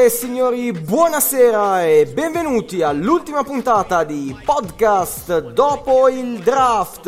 Signore e signori, buonasera e benvenuti all'ultima puntata di podcast dopo il draft.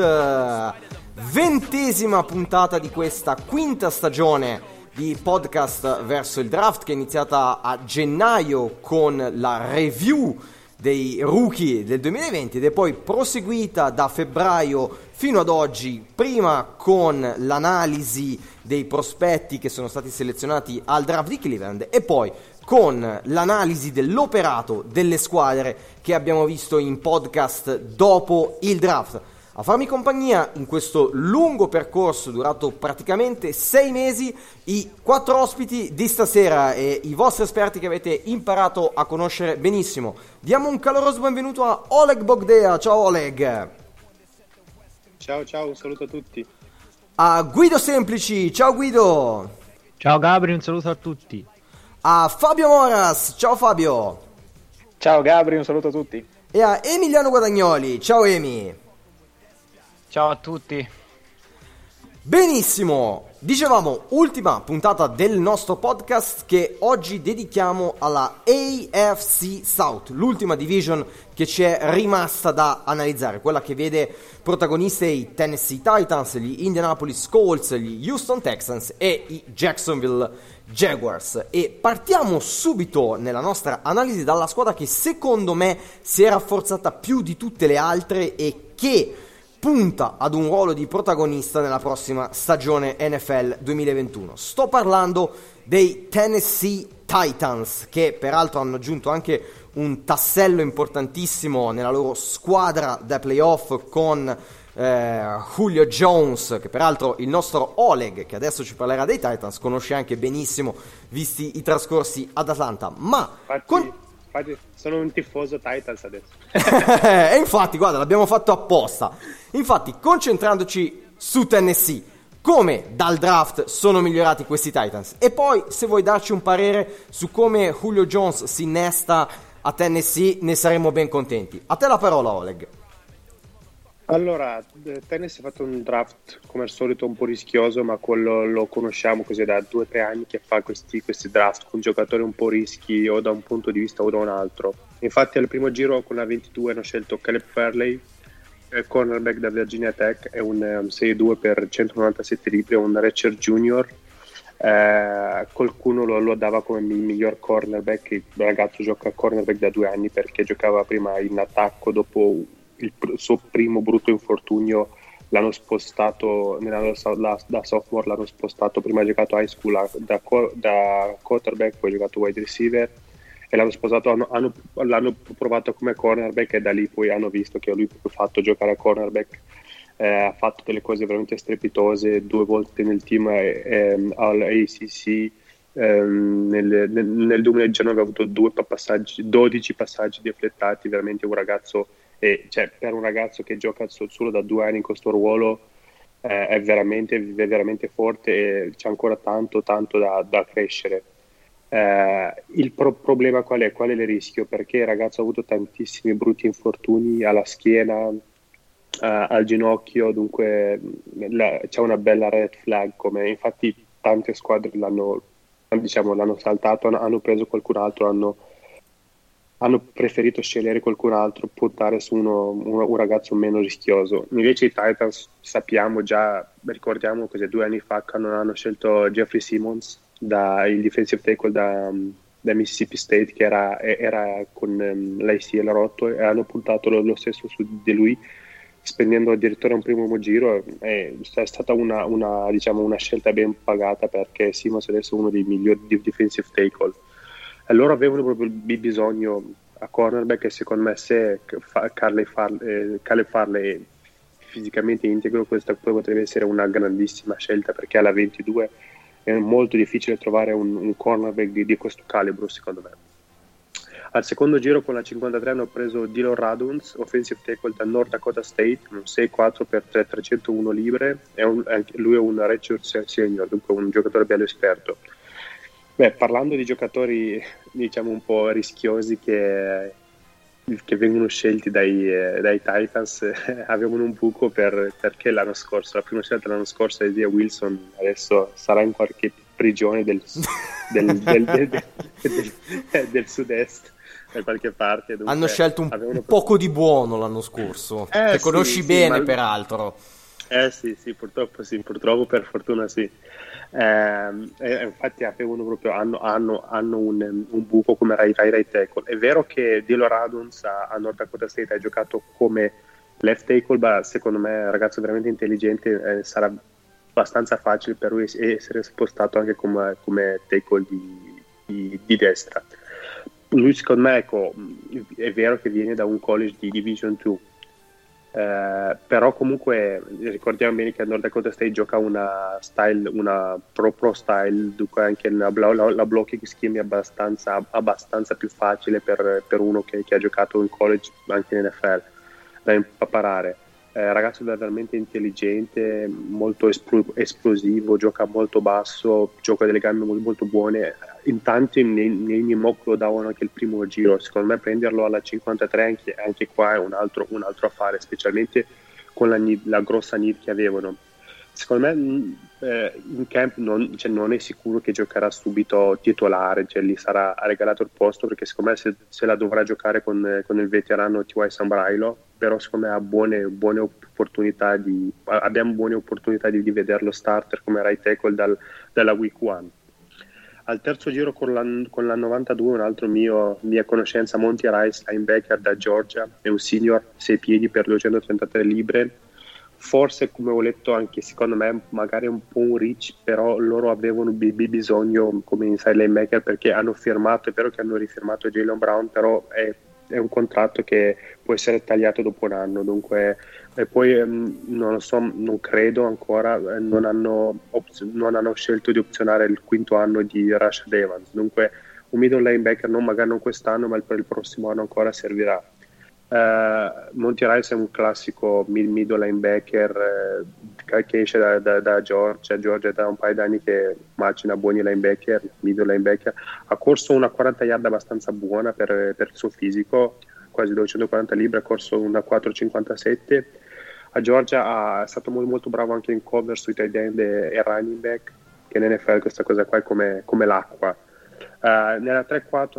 20ª puntata di questa quinta stagione di podcast verso il draft, che è iniziata a gennaio con la review dei rookie del 2020 ed è poi proseguita da febbraio fino ad oggi, prima con l'analisi dei prospetti che sono stati selezionati al draft di Cleveland e poi con l'analisi dell'operato delle squadre che abbiamo visto in podcast dopo il draft. A farmi compagnia in questo lungo percorso durato praticamente 6 mesi, i 4 ospiti di stasera e i vostri esperti che avete imparato a conoscere benissimo. Diamo un caloroso benvenuto a Oleg Bogdea. Ciao Oleg. Ciao, un saluto a tutti. A Guido Semplici. Ciao Guido. Ciao Gabri, un saluto a tutti. A Fabio Moras. Ciao Fabio. Ciao Gabri, un saluto a tutti. E a Emiliano Guadagnoli. Ciao Emi. Ciao a tutti. Benissimo, dicevamo ultima puntata del nostro podcast che oggi dedichiamo alla AFC South, l'ultima division che ci è rimasta da analizzare, quella che vede protagoniste i Tennessee Titans, gli Indianapolis Colts, gli Houston Texans e i Jacksonville Jaguars. E partiamo subito nella nostra analisi dalla squadra che secondo me si è rafforzata più di tutte le altre e che punta ad un ruolo di protagonista nella prossima stagione NFL 2021. Sto parlando dei Tennessee Titans, che peraltro hanno aggiunto anche un tassello importantissimo nella loro squadra da playoff con Julio Jones, che peraltro il nostro Oleg, che adesso ci parlerà dei Titans, conosce anche benissimo, visti i trascorsi ad Atlanta. Ma sono un tifoso Titans adesso. E infatti, guarda, l'abbiamo fatto apposta. Infatti, concentrandoci su Tennessee, come dal draft sono migliorati questi Titans? E poi, se vuoi darci un parere su come Julio Jones si innesta a Tennessee, ne saremo ben contenti. A te la parola, Oleg. Allora, Tennessee ha fatto un draft come al solito un po' rischioso, ma quello lo conosciamo così da 2 o 3 anni che fa questi draft con giocatori un po' rischi o da un punto di vista o da un altro. Infatti al primo giro con la 22 hanno scelto Caleb Farley, cornerback da Virginia Tech, è un 6'2 per 197 libri, un redshirt junior. Qualcuno lo dava come il miglior cornerback. Il ragazzo gioca a cornerback da 2 anni perché giocava prima in attacco, dopo il suo primo brutto infortunio l'hanno spostato da sophomore, l'hanno spostato, prima ha giocato high school da quarterback, poi ha giocato wide receiver e l'hanno spostato, l'hanno provato come cornerback e da lì poi hanno visto che lui ha fatto giocare a cornerback. Ha fatto delle cose veramente strepitose, 2 volte nel team all'ACC. Nel 2019 ha avuto 12 passaggi deflettati, veramente un ragazzo. E cioè, per un ragazzo che gioca solo da 2 anni in questo ruolo è veramente forte e c'è ancora tanto da crescere. Il problema qual è? Qual è il rischio? Perché il ragazzo ha avuto tantissimi brutti infortuni alla schiena, al ginocchio, dunque c'è una bella red flag, come infatti tante squadre l'hanno saltato, hanno preso qualcun altro, hanno preferito scegliere qualcun altro, puntare su un ragazzo meno rischioso. Invece i Titans ricordiamo che 2 anni fa hanno scelto Jeffrey Simmons, il defensive tackle da Mississippi State, che era con l'ACL rotto, e hanno puntato lo stesso su di lui, spendendo addirittura un primo giro. È stata una scelta ben pagata, perché Simmons adesso è uno dei migliori defensive tackle. E loro avevano proprio bisogno a cornerback, e secondo me se Caleb Farley è fisicamente integro, questa potrebbe essere una grandissima scelta, perché alla 22 è molto difficile trovare un cornerback di questo calibro, secondo me. Al secondo giro con la 53 hanno preso Dylan Raduns, offensive tackle da North Dakota State, un 6'4 per 301 libbre, lui è un redshirt senior, dunque un giocatore bello esperto. Parlando di giocatori un po' rischiosi che vengono scelti dai Titans, avevano un buco perché la prima scelta l'anno scorso è Isaiah Wilson, adesso sarà in qualche prigione del sud-est, da qualche parte. Dunque, hanno scelto un poco di buono l'anno scorso, che conosci bene, peraltro. Sì, purtroppo per fortuna sì. Infatti hanno un buco come right tackle. È vero che Dilo Radunz a North Dakota State ha giocato come left tackle, ma secondo me è un ragazzo veramente intelligente, sarà abbastanza facile per lui essere spostato anche come tackle di destra. Lui secondo me, ecco, è vero che viene da un college di Division 2, però comunque ricordiamo bene che North Dakota State gioca una pro style, dunque anche la blocking scheme è abbastanza più facile per uno che ha giocato in college anche in NFL da imparare. Ragazzo veramente intelligente, molto esplosivo, gioca molto basso, gioca delle gambe molto, molto buone. In tanti nei miei mock lo davano anche il primo giro. Secondo me prenderlo alla 53 anche qua è un altro affare, specialmente con la grossa need che avevano. Secondo me in camp non è sicuro che giocherà subito titolare, cioè gli sarà regalato il posto, perché secondo me se la dovrà giocare con il veterano T.Y. Sambrailo, però secondo me abbiamo buone opportunità di vederlo starter come right tackle dalla week 1. Al terzo giro con la 92 un altro mia conoscenza, Monty Rice, linebacker da Georgia, è un senior, 6 piedi per 233 libbre. Forse, come ho letto, anche secondo me magari un po' un reach, però loro avevano bisogno come inside linebacker, perché hanno firmato, è vero che hanno rifirmato Jaylen Brown, però è un contratto che può essere tagliato dopo un anno, dunque. E poi non lo so, non credo ancora, non hanno scelto di opzionare il quinto anno di Rashad Evans, dunque un middle linebacker magari non quest'anno, ma per il prossimo anno ancora servirà. Monty Rice è un classico middle linebacker che esce da Georgia da un paio d'anni che macina buoni middle linebacker. Ha corso una 40 yard abbastanza buona per il suo fisico, quasi 240 libbre, ha corso una 4,57. A Georgia è stato molto, molto bravo anche in cover sui tight end e running back, che in NFL questa cosa qua è come l'acqua. Nella 3-4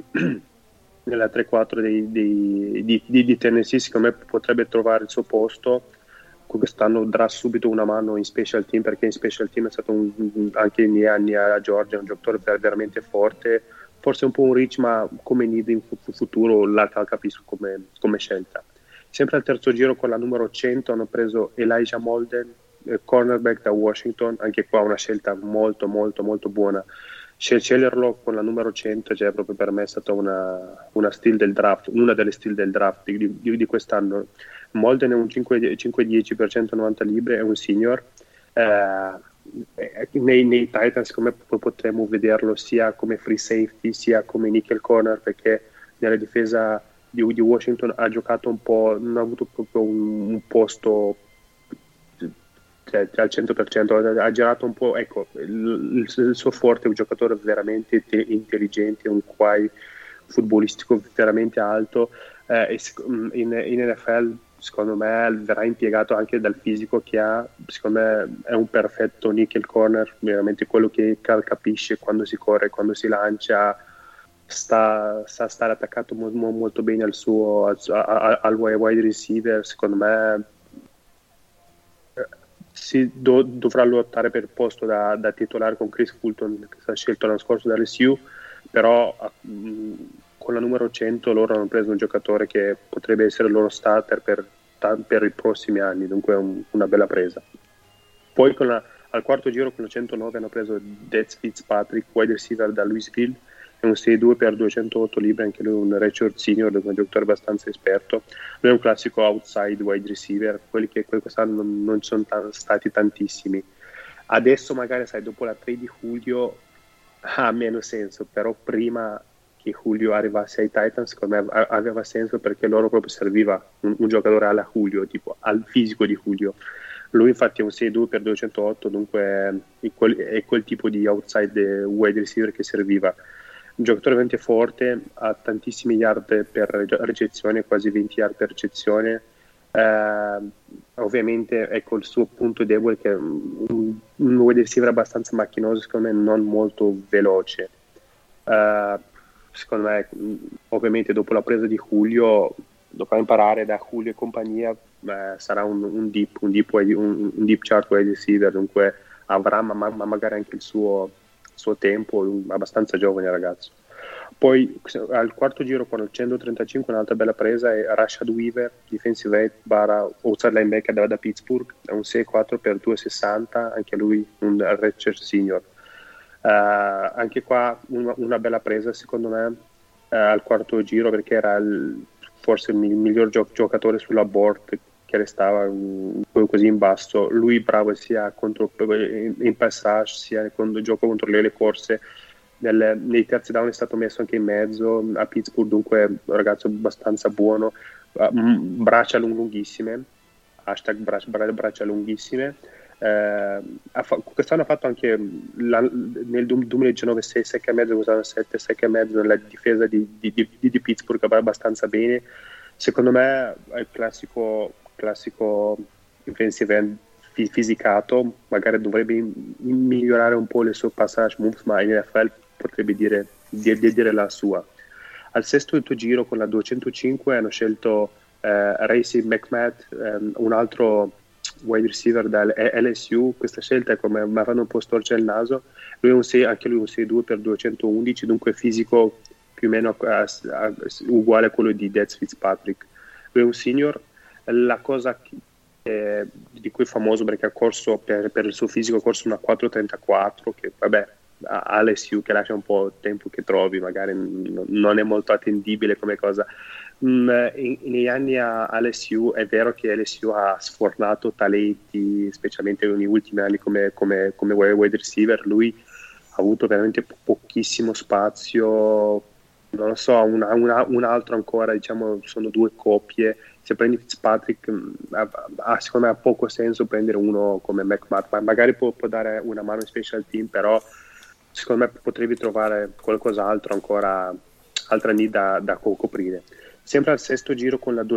di Tennessee secondo me potrebbe trovare il suo posto. Quest'anno darà subito una mano in special team, perché in special team è stato anche nei anni a Georgia un giocatore veramente forte, forse un po' un reach, ma come need in futuro la capisco come scelta. Sempre al terzo giro con la numero 100 hanno preso Elijah Molden, cornerback da Washington, anche qua una scelta molto molto molto buona. Sceglierlo con la numero 100, cioè, proprio per me è stata una steal del draft, una delle steal del draft di quest'anno. Molden è un 5-10 per 190 libbre, è un senior. Nei Titans come potremmo vederlo sia come free safety sia come nickel corner, perché nella difesa di Washington ha giocato un po', non ha avuto proprio un posto al 100%, ha girato un po', ecco, il suo forte è un giocatore veramente intelligente, un QI futbolistico veramente alto, in NFL secondo me verrà impiegato anche dal fisico che ha. Secondo me è un perfetto nickel corner, veramente quello che capisce quando si corre, quando si lancia, sa stare attaccato molto bene al wide receiver. Secondo me dovrà lottare per il posto da titolare con Chris Fulton, che è stato scelto l'anno scorso dall'SU, però con la numero 100 loro hanno preso un giocatore che potrebbe essere il loro starter per i prossimi anni, dunque è una bella presa. Poi al quarto giro con la 109 hanno preso Dez Fitzpatrick, wide receiver da Louisville, è un 6-2 per 208 libbre, anche lui un redshirt senior, un giocatore abbastanza esperto. Lui è un classico outside wide receiver, quelli che quest'anno non sono stati tantissimi. Adesso magari, sai, dopo la 3 di Julio ha meno senso, però prima che Julio arrivasse ai Titans secondo me aveva senso, perché loro proprio serviva un giocatore alla Julio, tipo al fisico di Julio. Lui infatti è un 6-2 per 208, dunque è quel tipo di outside wide receiver che serviva. Un giocatore veramente forte, ha tantissimi yard per ricezione, quasi 20 yard per ricezione, Ovviamente ecco il suo punto debole che è un wide receiver abbastanza macchinoso, secondo me non molto veloce. Secondo me ovviamente dopo la presa di Julio dovrà imparare da Julio e compagnia, sarà un deep chart wide receiver, dunque avrà magari anche il suo tempo, abbastanza giovane ragazzo. Poi al quarto giro con il 135 un'altra bella presa è Rashad Weaver, defensive end barra outside linebacker da Pittsburgh, è un 6'4 per 2'60, anche lui un redshirt senior. Anche qua una bella presa secondo me al quarto giro, perché era forse il miglior giocatore sulla board che restava così in basso. Lui bravo sia in passage sia quando gioca contro le corse. Nei terzi down è stato messo anche in mezzo a Pittsburgh, dunque un ragazzo abbastanza buono, braccia lunghissime, hashtag braccia lunghissime. Quest'anno ha fatto anche nel 2019 6,5, quest'anno 7,5 nella difesa di Pittsburgh, va abbastanza bene. Secondo me è il classico defensive end fisicato, magari dovrebbe migliorare un po' le sue passage moves, ma in NFL potrebbe dire la sua. Al sesto giro con la 205 hanno scelto Racey McMath, un altro wide receiver da LSU. Questa scelta mi ha fatto un po' storcere il naso. Anche lui un 6'2 per 211, dunque fisico più o meno uguale a quello di Dez Fitzpatrick. Lui è un senior. La cosa di cui è famoso perché ha corso per il suo fisico, ha corso una 4.34 che vabbè a LSU che lascia un po' tempo che trovi, magari non è molto attendibile come cosa. Negli anni a LSU è vero che LSU ha sfornato talenti, specialmente negli ultimi anni come wide receiver. Lui ha avuto veramente pochissimo spazio, non lo so, un altro ancora, diciamo, sono due coppie. Se prendi Fitzpatrick secondo me ha poco senso prendere uno come McMath, ma magari può dare una mano in special team, però secondo me potrebbe trovare qualcos'altro ancora, altra need da coprire. Sempre al sesto giro con la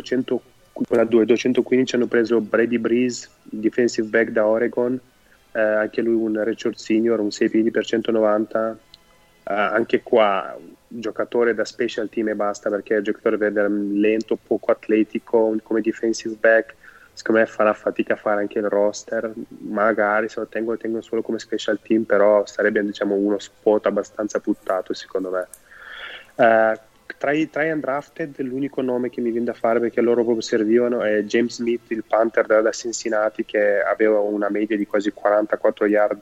215 hanno preso Brady Breeze, defensive back da Oregon, anche lui un redshirt senior, un 6 piedi per 190. Anche qua giocatore da special team e basta, perché è un giocatore lento, poco atletico come defensive back. Secondo me farà fatica a fare anche il roster, magari se lo tengono solo come special team, però sarebbe, diciamo, uno spot abbastanza buttato secondo me. Tra i undrafted l'unico nome che mi viene da fare, perché loro proprio servivano, è James Smith, il punter da Cincinnati, che aveva una media di quasi 44 yard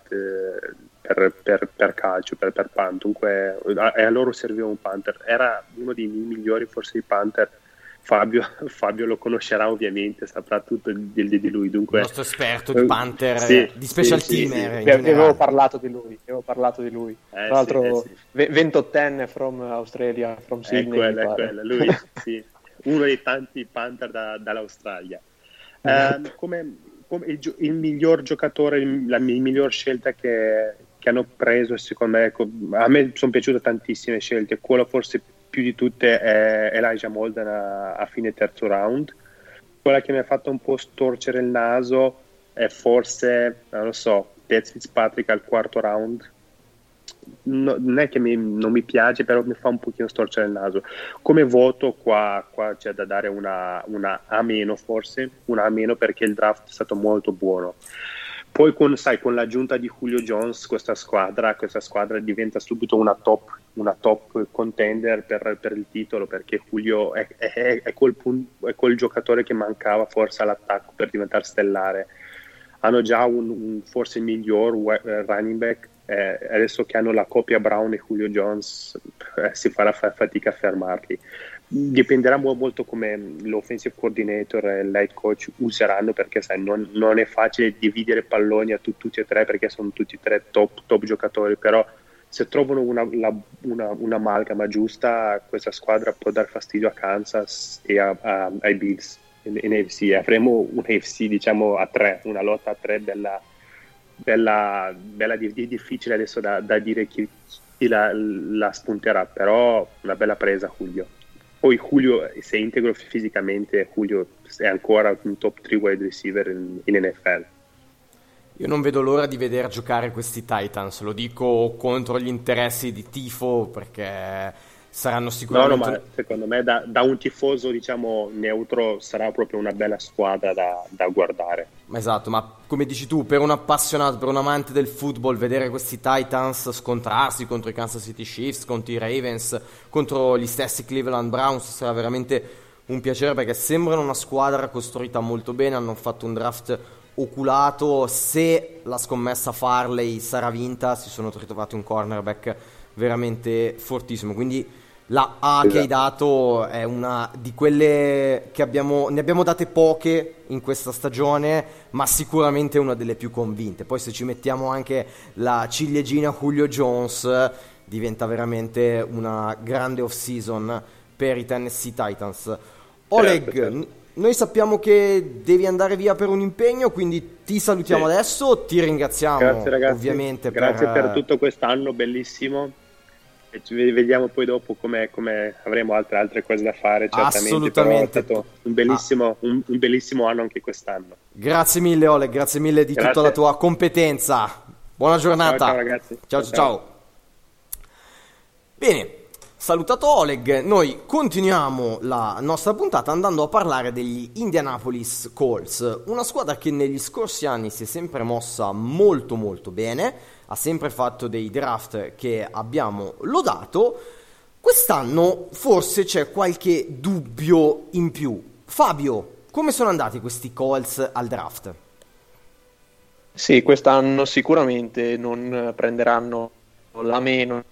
per calcio, per punt. Dunque a loro serviva un punter, era uno dei migliori forse di punter. Fabio lo conoscerà ovviamente, saprà tutto di lui, dunque il nostro esperto di punter, di special teamer. Avevo parlato di lui tra l'altro. 28enne from Australia, from Sydney, è quella. Lui sì, uno dei tanti punter dall'Australia. Come il miglior giocatore, la miglior scelta che hanno preso, secondo me, a me sono piaciute tantissime scelte, quello forse più di tutte è Elijah Molden a fine terzo round. Quella che mi ha fatto un po' storcere il naso è forse, non lo so, Dez Fitzpatrick al quarto round. Non è che non mi piace, però mi fa un pochino storcere il naso. Come voto qua c'è da dare una A-, forse una A-, perché il draft è stato molto buono. Poi con l'aggiunta di Julio Jones questa squadra diventa subito una top contender per il titolo, perché Julio è quel giocatore che mancava forse all'attacco per diventare stellare. Hanno già un forse miglior running back, adesso che hanno la coppia Brown e Julio Jones si farà fatica a fermarli. Dipenderà molto come l'offensive coordinator e il head coach useranno, perché sai, non è facile dividere palloni a tutti e tre, perché sono tutti e tre top giocatori, però se trovano un'amalgama giusta, questa squadra può dar fastidio a Kansas e ai Bills in AFC. Avremo un AFC, diciamo, a tre, una lotta a tre bella difficile adesso da dire chi la spunterà, però una bella presa Julio. poi Julio, se integro fisicamente, Julio è ancora un top 3 wide receiver in NFL. Io non vedo l'ora di vedere giocare questi Titans, lo dico contro gli interessi di tifo, perché saranno sicuramente... No, ma secondo me da un tifoso, diciamo, neutro sarà proprio una bella squadra da guardare. Esatto, ma come dici tu, per un appassionato, per un amante del football, vedere questi Titans scontrarsi contro i Kansas City Chiefs, contro i Ravens, contro gli stessi Cleveland Browns, sarà veramente un piacere, perché sembrano una squadra costruita molto bene, hanno fatto un draft oculato. Se la scommessa Farley sarà vinta, si sono ritrovati un cornerback veramente fortissimo, quindi la A che hai dato è una di quelle che ne abbiamo date poche in questa stagione, ma sicuramente una delle più convinte. Poi se ci mettiamo anche la ciliegina Julio Jones, diventa veramente una grande off-season per i Tennessee Titans. Oleg, noi sappiamo che devi andare via per un impegno, quindi ti salutiamo adesso, ti ringraziamo. Grazie ragazzi, ovviamente grazie per tutto quest'anno, bellissimo. E ci vediamo poi dopo come avremo altre cose da fare, certamente. Assolutamente. Però è stato un bellissimo anno anche quest'anno. Grazie mille Oleg, grazie mille di tutta la tua competenza. Buona giornata. Ciao ragazzi. Ciao. Bene, salutato Oleg, noi continuiamo la nostra puntata andando a parlare degli Indianapolis Colts, una squadra che negli scorsi anni si è sempre mossa molto molto bene, ha sempre fatto dei draft che abbiamo lodato. Quest'anno forse c'è qualche dubbio in più. Fabio, come sono andati questi Colts al draft? Sì, quest'anno sicuramente non prenderanno la meno.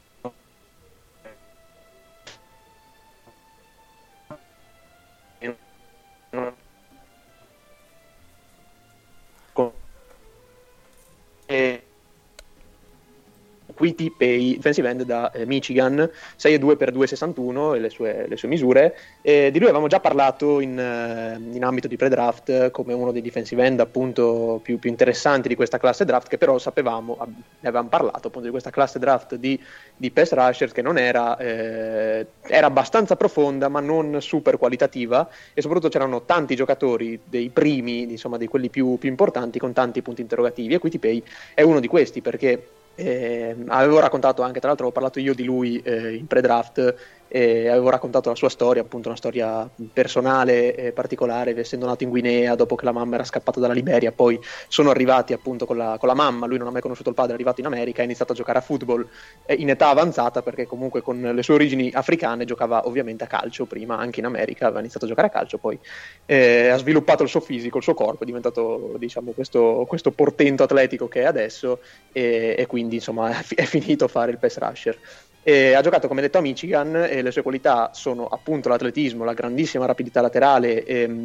Quidipay, defensive end da Michigan, 6'2" per 2,61 e le sue misure. Di lui avevamo già parlato in ambito di pre-draft come uno dei defensive end appunto più interessanti di questa classe draft, che però sapevamo, ne avevamo parlato appunto di questa classe draft di pass rusher che non era abbastanza profonda ma non super qualitativa, e soprattutto c'erano tanti giocatori dei primi, insomma di quelli più importanti, con tanti punti interrogativi, e Quidipay è uno di questi, perché avevo raccontato anche, tra l'altro avevo parlato io di lui in pre-draft, avevo raccontato la sua storia, appunto una storia personale particolare, essendo nato in Guinea dopo che la mamma era scappata dalla Liberia. Poi sono arrivati appunto con la mamma, lui non ha mai conosciuto il padre, è arrivato in America, ha iniziato a giocare a football in età avanzata, perché comunque con le sue origini africane giocava ovviamente a calcio prima, anche in America aveva iniziato a giocare a calcio, poi ha sviluppato il suo fisico, il suo corpo, è diventato diciamo questo portento atletico che è adesso, e quindi insomma è finito a fare il pass rusher. Ha giocato, come detto, a Michigan, e le sue qualità sono appunto l'atletismo, la grandissima rapidità laterale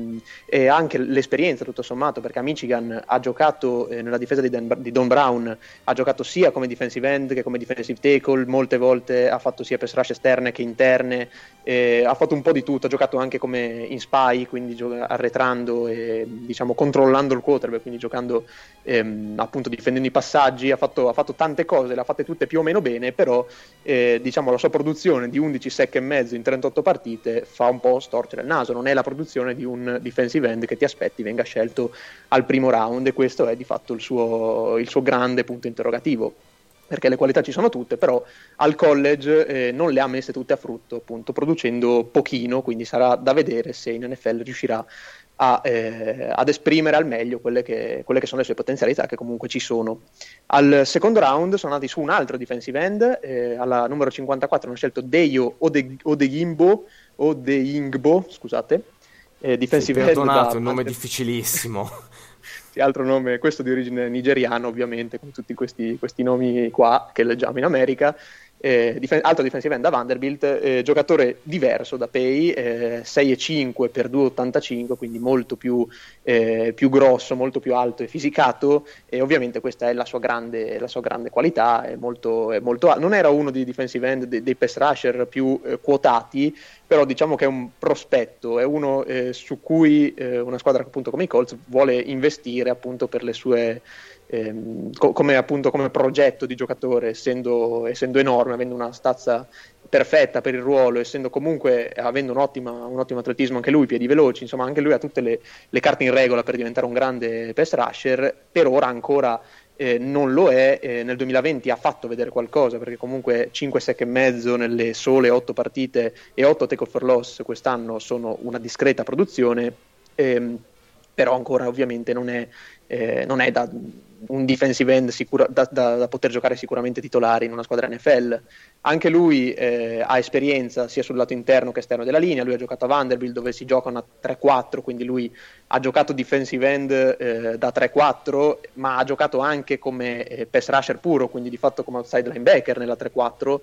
e anche l'esperienza tutto sommato, perché a Michigan ha giocato nella difesa di Don Brown, ha giocato sia come defensive end che come defensive tackle, molte volte ha fatto sia pass rush esterne che interne, ha fatto un po' di tutto, ha giocato anche come in spy, quindi arretrando e diciamo controllando il quarterback, quindi giocando appunto difendendo i passaggi, ha fatto tante cose, le ha fatte tutte più o meno bene, però diciamo la sua produzione di 11 sack e mezzo in 38 partite fa un po' storcere il naso, non è la produzione di un defensive end che ti aspetti venga scelto al primo round, e questo è di fatto il suo grande punto interrogativo, perché le qualità ci sono tutte, però al college non le ha messe tutte a frutto, appunto producendo pochino, quindi sarà da vedere se in NFL riuscirà ad esprimere al meglio quelle che sono le sue potenzialità, che comunque ci sono. Al secondo round sono andati su un altro defensive end, alla numero 54 hanno scelto Deio Odeyingbo, scusate, defensive end. Perdonato, un nome difficilissimo. Altro nome, questo di origine nigeriana ovviamente, come tutti questi nomi qua che leggiamo in America. Altro defensive end da Vanderbilt, giocatore diverso da Pay, 6'5" per 2,85, quindi molto più grosso, molto più alto e fisicato, e ovviamente questa è la sua grande qualità, è molto non era uno dei defensive end dei pass rusher più quotati, però diciamo che è un prospetto, è uno su cui una squadra appunto come i Colts vuole investire appunto per le sue come progetto di giocatore, essendo enorme, avendo una stazza perfetta per il ruolo, essendo comunque avendo un ottimo atletismo anche lui, piedi veloci, insomma anche lui ha tutte le carte in regola per diventare un grande pass rusher. Per ora ancora non lo è. Nel 2020 ha fatto vedere qualcosa, perché comunque 5 sack e mezzo nelle sole 8 partite e 8 tackle for loss quest'anno sono una discreta produzione, però ancora ovviamente non è da un defensive end da poter giocare sicuramente titolare in una squadra NFL. Anche lui ha esperienza sia sul lato interno che esterno della linea. Lui ha giocato a Vanderbilt, dove si gioca una 3-4, quindi lui ha giocato defensive end da 3-4, ma ha giocato anche come pass rusher puro, quindi di fatto come outside linebacker nella 3-4.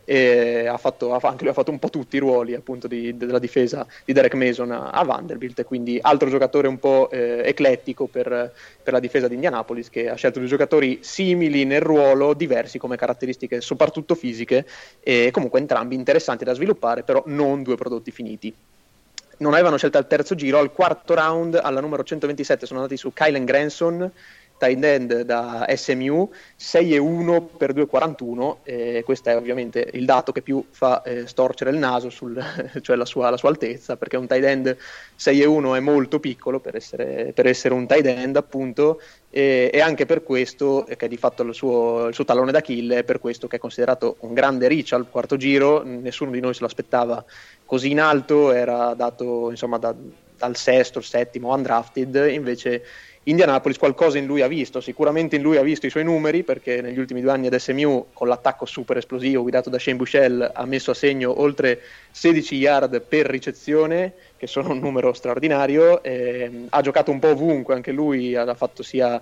Anche lui ha fatto un po' tutti i ruoli appunto della difesa di Derek Mason a Vanderbilt, quindi altro giocatore un po' eclettico per la difesa di Indianapolis, che ha scelto due giocatori simili nel ruolo, diversi come caratteristiche soprattutto fisiche, e comunque entrambi interessanti da sviluppare, però non due prodotti finiti. Non avevano scelto al terzo giro. Al quarto round, alla numero 127, sono andati su Kylen Granson, tight end da SMU, 6'1" per 2'41", questo è ovviamente il dato che più fa storcere il naso cioè la sua altezza, perché un tight end 6'1" è molto piccolo per essere un tight end appunto, e anche per questo che è di fatto il suo tallone d'Achille, è per questo che è considerato un grande reach al quarto giro. Nessuno di noi se lo aspettava così in alto, era dato insomma dal sesto, il settimo undrafted. Invece Indianapolis qualcosa in lui ha visto, sicuramente in lui ha visto i suoi numeri, perché negli ultimi 2 anni ad SMU, con l'attacco super esplosivo guidato da Shane Buechele, ha messo a segno oltre 16 yard per ricezione, che sono un numero straordinario. Ha giocato un po' ovunque, anche lui ha fatto sia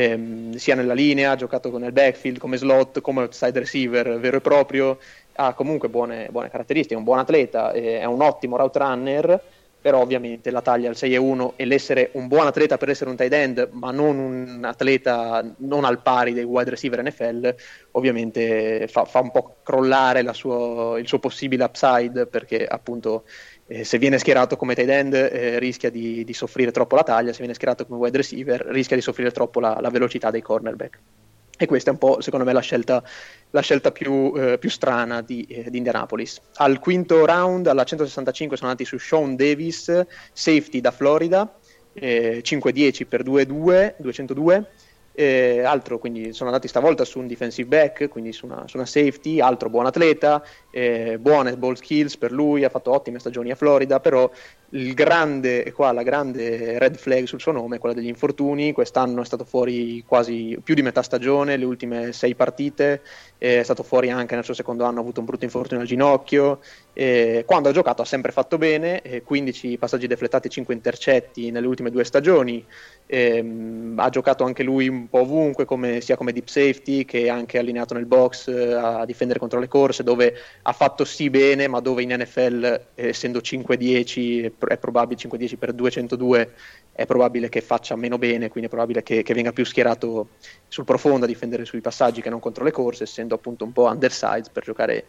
nella linea, ha giocato nel backfield, come slot, come outside receiver vero e proprio, ha comunque buone caratteristiche, è un buon atleta, è un ottimo route runner. Però ovviamente la taglia al 6'1" e l'essere un buon atleta per essere un tight end, ma non un atleta non al pari dei wide receiver NFL, ovviamente fa un po' crollare il suo possibile upside, perché appunto se viene schierato come tight end rischia di soffrire troppo la taglia, se viene schierato come wide receiver rischia di soffrire troppo la velocità dei cornerback. E questa è un po', secondo me, la scelta più strana di Indianapolis. Al quinto round, alla 165, sono andati su Sean Davis, safety da Florida, 5'10" per 202. Altro, quindi sono andati stavolta su un defensive back, quindi su una safety, altro buon atleta, buone ball skills per lui, ha fatto ottime stagioni a Florida, però la grande red flag sul suo nome è quella degli infortuni. Quest'anno è stato fuori quasi più di metà stagione, le ultime 6 partite, è stato fuori anche nel suo secondo anno, ha avuto un brutto infortunio al ginocchio. Quando ha giocato ha sempre fatto bene, 15 passaggi deflettati, 5 intercetti nelle ultime 2 stagioni. Ha giocato anche lui un po' ovunque, sia come deep safety che anche allineato nel box a difendere contro le corse, dove ha fatto sì bene, ma dove in NFL, essendo 5'10", è probabile 5'10" per 202, è probabile che faccia meno bene, quindi è probabile che venga più schierato sul profondo a difendere sui passaggi che non contro le corse, essendo appunto un po' undersized per giocare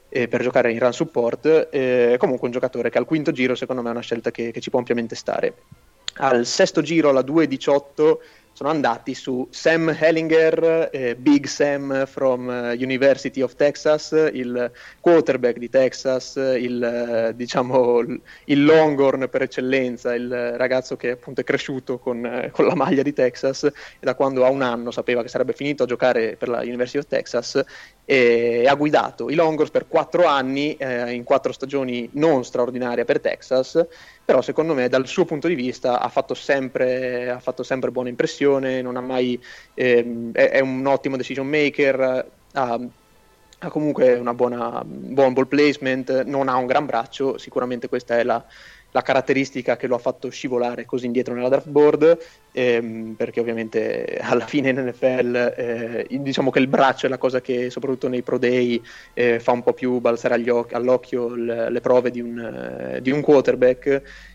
in run support. Comunque un giocatore che al quinto giro secondo me è una scelta che ci può ampiamente stare. Al sesto giro, alla 2'18", sono andati su Sam Hellinger, Big Sam from University of Texas, il quarterback di Texas, il Longhorn per eccellenza, il ragazzo che appunto è cresciuto con la maglia di Texas, e da quando ha 1 anno sapeva che sarebbe finito a giocare per la University of Texas, e ha guidato i Longhorns per 4 anni, in 4 stagioni non straordinarie per Texas, però secondo me dal suo punto di vista ha fatto sempre buona impressione, non ha mai è un ottimo decision maker, ha comunque un buon ball placement, non ha un gran braccio, sicuramente questa è la caratteristica che lo ha fatto scivolare così indietro nella draft board, perché ovviamente alla fine in NFL diciamo che il braccio è la cosa che soprattutto nei pro day fa un po' più balzare all'occhio le prove di un quarterback,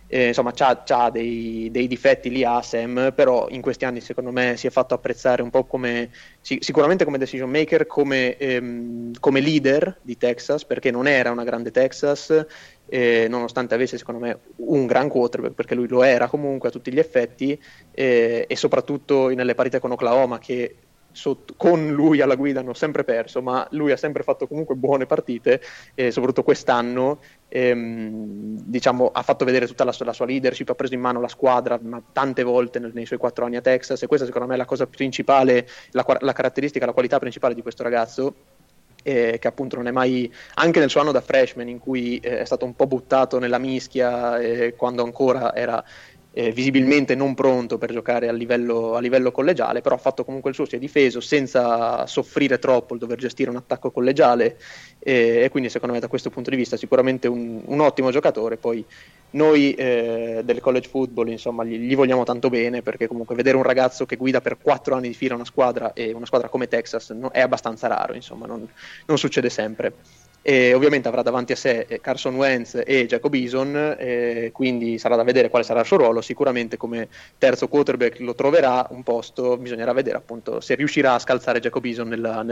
insomma c'ha dei difetti lì a Sam, però in questi anni secondo me si è fatto apprezzare un po' come sicuramente come decision maker, come leader di Texas, perché non era una grande Texas, nonostante avesse secondo me un gran quarterback, perché lui lo era comunque a tutti gli effetti, e soprattutto nelle partite con Oklahoma, che con lui alla guida hanno sempre perso, ma lui ha sempre fatto comunque buone partite, e soprattutto quest'anno diciamo, ha fatto vedere tutta la sua leadership, ha preso in mano la squadra tante volte nei suoi 4 anni a Texas, e questa secondo me è la cosa principale, la caratteristica, la qualità principale di questo ragazzo, che appunto non è mai, anche nel suo anno da freshman in cui è stato un po' buttato nella mischia, quando ancora era visibilmente non pronto per giocare a livello collegiale, però ha fatto comunque il suo, si è difeso senza soffrire troppo il dover gestire un attacco collegiale, e quindi secondo me da questo punto di vista sicuramente un ottimo giocatore. Poi noi del college football insomma gli vogliamo tanto bene, perché comunque vedere un ragazzo che guida per 4 anni di fila una squadra, e una squadra come Texas è abbastanza raro, insomma non succede sempre. E ovviamente avrà davanti a sé Carson Wentz e Jacob Eason, quindi sarà da vedere quale sarà il suo ruolo. Sicuramente come terzo quarterback lo troverà un posto, bisognerà vedere appunto se riuscirà a scalzare Jacob Eason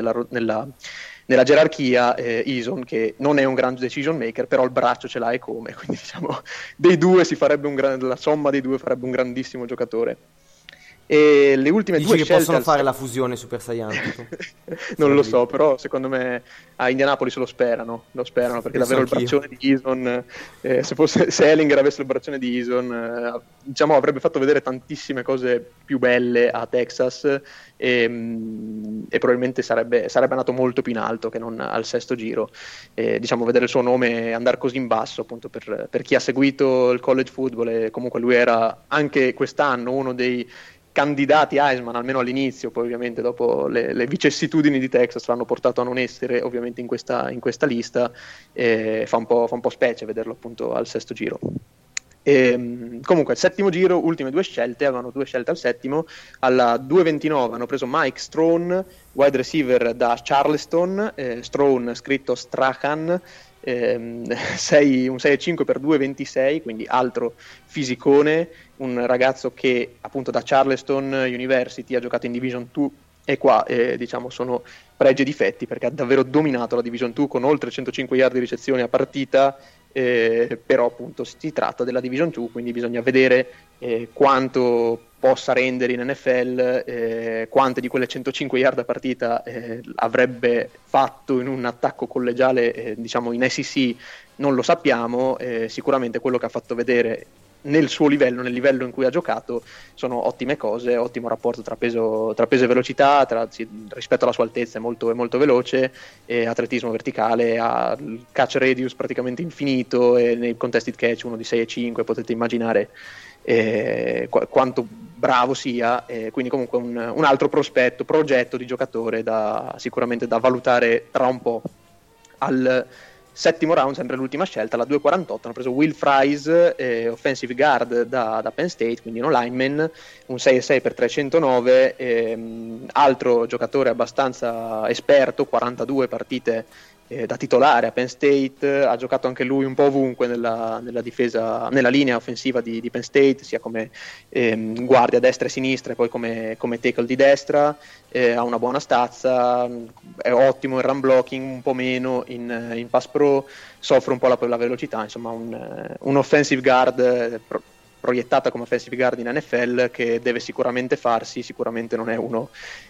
nella gerarchia. Eason, che non è un gran decision maker, però il braccio ce l'ha, e come, quindi diciamo dei due la somma dei due farebbe un grandissimo giocatore. E le ultime Dici due che scelte possono fare la fusione Super Saiyan non lo so, però secondo me a Indianapolis lo sperano perché davvero il braccione di Eason, se Ehlinger avesse il braccione di Eason, diciamo avrebbe fatto vedere tantissime cose più belle a Texas, e probabilmente sarebbe andato molto più in alto che non al sesto giro. Diciamo vedere il suo nome andare così in basso, appunto per chi ha seguito il college football, e comunque lui era anche quest'anno uno dei candidati Heisman, almeno all'inizio, poi ovviamente dopo le vicissitudini di Texas l'hanno portato a non essere ovviamente in questa lista, fa un po' specie vederlo appunto al sesto giro. Comunque al settimo giro, ultime due scelte, avevano 2 scelte al settimo. Alla 2:29 hanno preso Mike Strachan, wide receiver da Charleston, Strachan scritto Strahan, un 6,5 per 2,26, quindi altro fisicone, un ragazzo che appunto da Charleston University ha giocato in Division 2, e qua diciamo sono pregi e difetti, perché ha davvero dominato la Division 2 con oltre 105 yard di ricezione a partita, però appunto si tratta della Division 2, quindi bisogna vedere quanto possa rendere in NFL, quante di quelle 105 yard a partita avrebbe fatto in un attacco collegiale, diciamo in SEC non lo sappiamo. Sicuramente quello che ha fatto vedere nel suo livello, nel livello in cui ha giocato, sono ottime cose, ottimo rapporto tra peso e velocità, rispetto alla sua altezza è molto veloce, atletismo verticale, ha il catch radius praticamente infinito, e nei contested catch uno di 6,5, potete immaginare quanto bravo sia, quindi comunque un altro progetto di giocatore sicuramente da valutare tra un po'. Al settimo round, sempre l'ultima scelta, alla 2:48 hanno preso Will Fries, offensive guard da Penn State, quindi un lineman, un 6,6 per 309, altro giocatore abbastanza esperto, 42 partite da titolare a Penn State, ha giocato anche lui un po' ovunque nella difesa, nella linea offensiva di Penn State, sia come guardia destra e sinistra, e poi come tackle di destra, ha una buona stazza, è ottimo in run blocking, un po' meno in pass pro, soffre un po' la velocità, insomma un offensive guard proiettata come offensive guard in NFL, che deve sicuramente sicuramente non è uno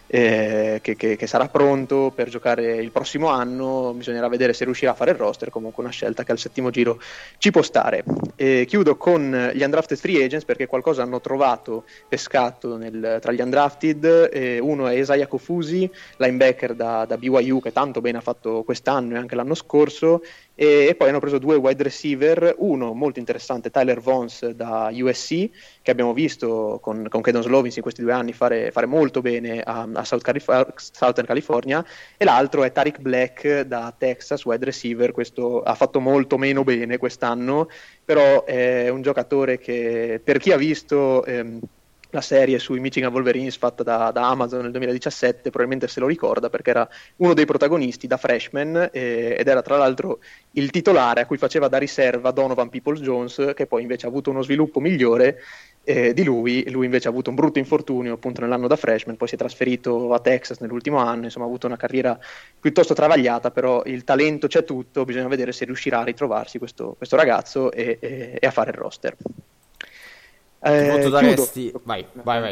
che sarà pronto per giocare il prossimo anno, bisognerà vedere se riuscirà a fare il roster, comunque una scelta che al settimo giro ci può stare. Chiudo con gli undrafted free agents, perché qualcosa hanno trovato, pescato tra gli undrafted. Uno è Isaiah Kofusi, linebacker da BYU, che tanto bene ha fatto quest'anno e anche l'anno scorso, e poi hanno preso 2 wide receiver, uno molto interessante, Tyler Vaughn da USC, che abbiamo visto con Kedon Slovis in questi 2 anni fare molto bene a Southern California, e l'altro è Tariq Black da Texas, wide receiver. Questo ha fatto molto meno bene quest'anno, però è un giocatore che, per chi ha visto la serie sui Michigan Wolverines fatta da Amazon nel 2017, probabilmente se lo ricorda perché era uno dei protagonisti da freshman ed era tra l'altro il titolare a cui faceva da riserva Donovan Peoples-Jones, che poi invece ha avuto uno sviluppo migliore di lui invece ha avuto un brutto infortunio appunto nell'anno da freshman, poi si è trasferito a Texas nell'ultimo anno, insomma ha avuto una carriera piuttosto travagliata, però il talento c'è tutto, bisogna vedere se riuscirà a ritrovarsi questo ragazzo e a fare il roster. Che voto daresti? Vai.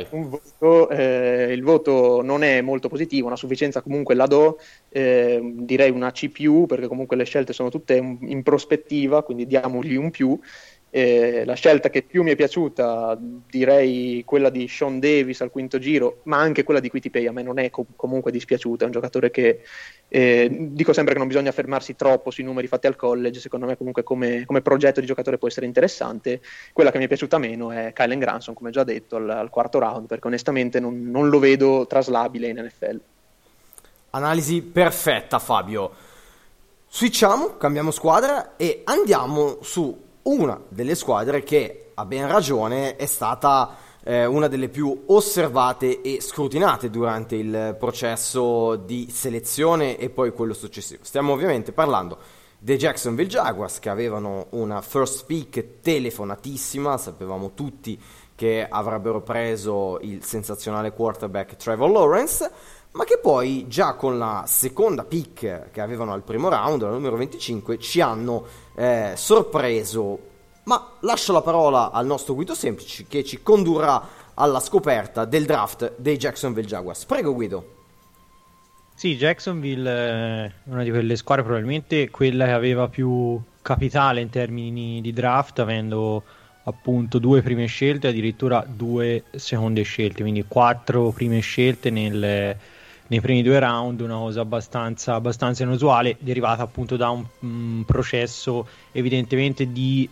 Il voto non è molto positivo, una sufficienza comunque la do, direi una C+, perché comunque le scelte sono tutte in prospettiva, quindi diamogli un più. La scelta che più mi è piaciuta direi quella di Sean Davis al quinto giro, ma anche quella di Kwity Paye a me non è comunque dispiaciuta, è un giocatore che dico sempre che non bisogna fermarsi troppo sui numeri fatti al college, secondo me comunque come progetto di giocatore può essere interessante. Quella che mi è piaciuta meno è Kylen Granson, come già detto, al quarto round, perché onestamente non lo vedo traslabile in NFL. Analisi perfetta, Fabio. Switchiamo, cambiamo squadra e andiamo su una delle squadre che, a ben ragione, è stata una delle più osservate e scrutinate durante il processo di selezione e poi quello successivo. Stiamo ovviamente parlando dei Jacksonville Jaguars, che avevano una first pick telefonatissima, sapevamo tutti che avrebbero preso il sensazionale quarterback Trevor Lawrence, ma che poi già con la seconda pick che avevano al primo round, la numero 25, ci hanno sorpreso. Ma lascio la parola al nostro Guido Semplici, che ci condurrà alla scoperta del draft dei Jacksonville Jaguars. Prego, Guido. Sì, Jacksonville è una di quelle squadre, probabilmente quella che aveva più capitale in termini di draft, avendo appunto 2 prime scelte, addirittura 2 seconde scelte, quindi 4 prime scelte nei primi 2 round, una cosa abbastanza inusuale, derivata appunto da un processo evidentemente di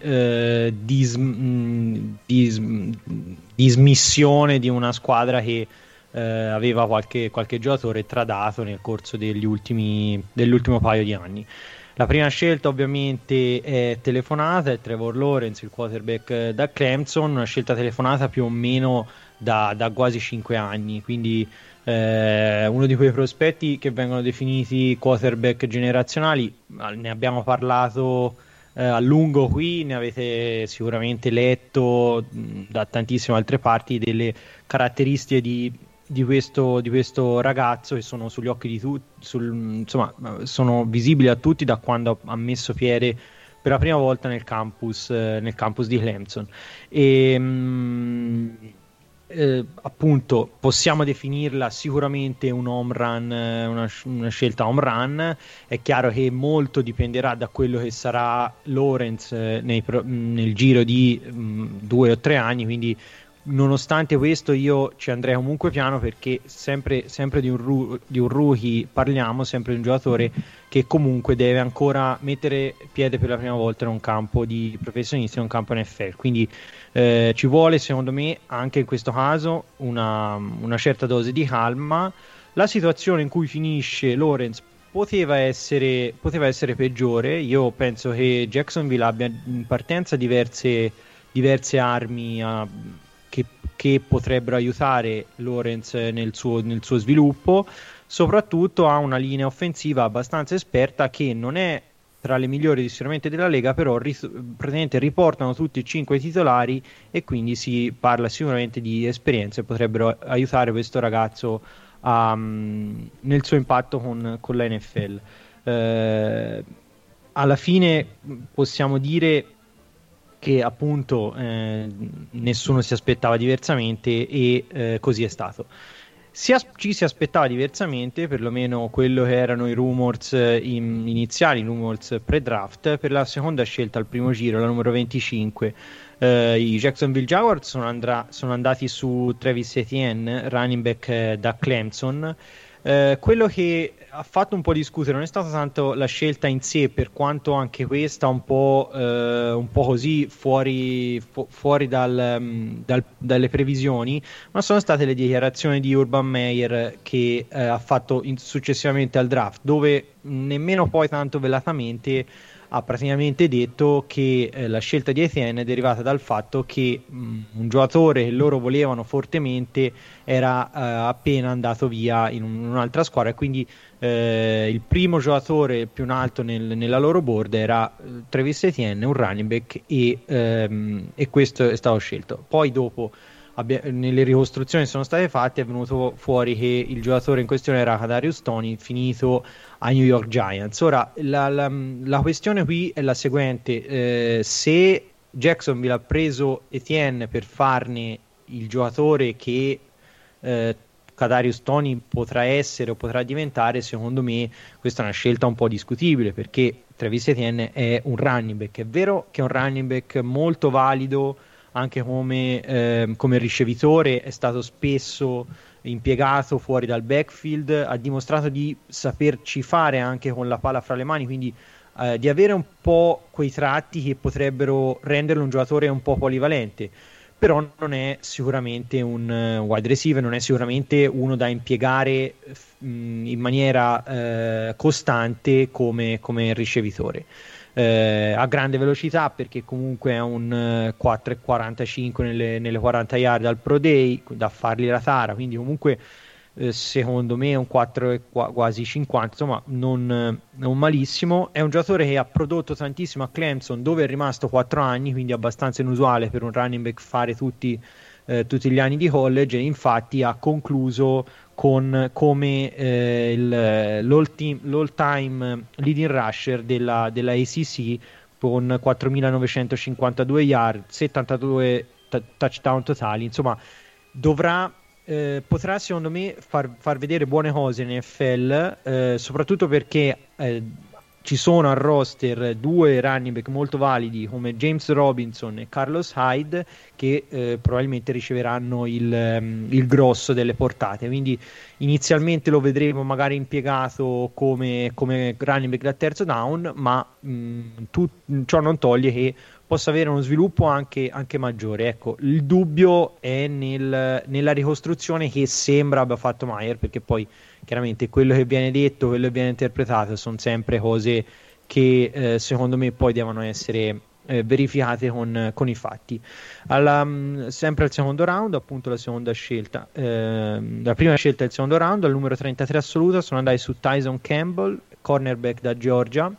dismissione di una squadra che aveva qualche giocatore tradato nel corso dell'ultimo paio di anni. La prima scelta ovviamente è telefonata, è Trevor Lawrence, il quarterback da Clemson, una scelta telefonata più o meno da quasi 5 anni, quindi uno di quei prospetti che vengono definiti quarterback generazionali. Ne abbiamo parlato a lungo qui, ne avete sicuramente letto da tantissime altre parti delle caratteristiche di questo ragazzo, che sono sugli occhi di tutti, insomma sono visibili a tutti da quando ha messo piede per la prima volta nel campus di Clemson. E appunto possiamo definirla sicuramente un home run, una scelta home run. È chiaro che molto dipenderà da quello che sarà Lawrence nel giro di 2 o 3 anni, quindi nonostante questo io ci andrei comunque piano, perché sempre di un rookie parliamo, sempre di un giocatore che comunque deve ancora mettere piede per la prima volta in un campo di professionisti, in un campo NFL, quindi ci vuole secondo me anche in questo caso una certa dose di calma. La situazione in cui finisce Lawrence poteva essere peggiore. Io penso che Jacksonville abbia in partenza diverse armi che potrebbero aiutare Lawrence nel suo sviluppo. Soprattutto ha una linea offensiva abbastanza esperta, che non è tra le migliori sicuramente della Lega, però praticamente riportano tutti e 5 titolari, e quindi si parla sicuramente di esperienze, potrebbero aiutare questo ragazzo nel suo impatto con la NFL. Alla fine possiamo dire che appunto nessuno si aspettava diversamente, e così è stato. Ci si aspettava diversamente, perlomeno quello che erano i rumors iniziali, i rumors pre-draft, per la seconda scelta al primo giro, la numero 25. I Jacksonville Jaguars sono andati su Travis Etienne, running back da Clemson. Quello che ha fatto un po' discutere non è stata tanto la scelta in sé, per quanto anche questa un po' così fuori dalle previsioni, ma sono state le dichiarazioni di Urban Meyer che ha fatto successivamente al draft, dove nemmeno poi tanto velatamente ha praticamente detto che la scelta di Etienne è derivata dal fatto che un giocatore che loro volevano fortemente era appena andato via in un'altra squadra, e quindi il primo giocatore più in alto nella loro board era Travis Etienne, un running back, e questo è stato scelto. Poi dopo nelle ricostruzioni che sono state fatte è venuto fuori che il giocatore in questione era Kadarius Toney, finito ai New York Giants. Ora la questione qui è la seguente: se Jacksonville ha preso Etienne per farne il giocatore che Kadarius Toney potrà essere o potrà diventare, secondo me questa è una scelta un po' discutibile, perché Travis Etienne è un running back, è vero che è un running back molto valido anche come ricevitore, è stato spesso impiegato fuori dal backfield, ha dimostrato di saperci fare anche con la palla fra le mani, quindi di avere un po' quei tratti che potrebbero renderlo un giocatore un po' polivalente, però non è sicuramente un wide receiver, non è sicuramente uno da impiegare in maniera costante come ricevitore. A grande velocità, perché comunque è un 4,45 nelle 40 yard al Pro Day, da fargli la tara, quindi comunque secondo me è un 4 quasi 50, insomma non malissimo. È un giocatore che ha prodotto tantissimo a Clemson, dove è rimasto 4 anni, quindi abbastanza inusuale per un running back fare tutti gli anni di college, e infatti ha concluso come l'all-time leading rusher della ACC con 4.952 yard, 72 touchdown totali. Insomma, potrà secondo me far vedere buone cose in NFL, soprattutto perché ci sono al roster due running back molto validi come James Robinson e Carlos Hyde, che probabilmente riceveranno il grosso delle portate, quindi inizialmente lo vedremo magari impiegato come running back da terzo down, ma ciò non toglie che possa avere uno sviluppo anche maggiore. Ecco, il dubbio è nella ricostruzione che sembra abbia fatto Meyer, perché poi chiaramente quello che viene detto, quello che viene interpretato sono sempre cose che secondo me poi devono essere verificate con i fatti. Sempre al secondo round, appunto la seconda scelta, la prima scelta del secondo round, al numero 33 assoluto, sono andati su Tyson Campbell, cornerback da Georgia.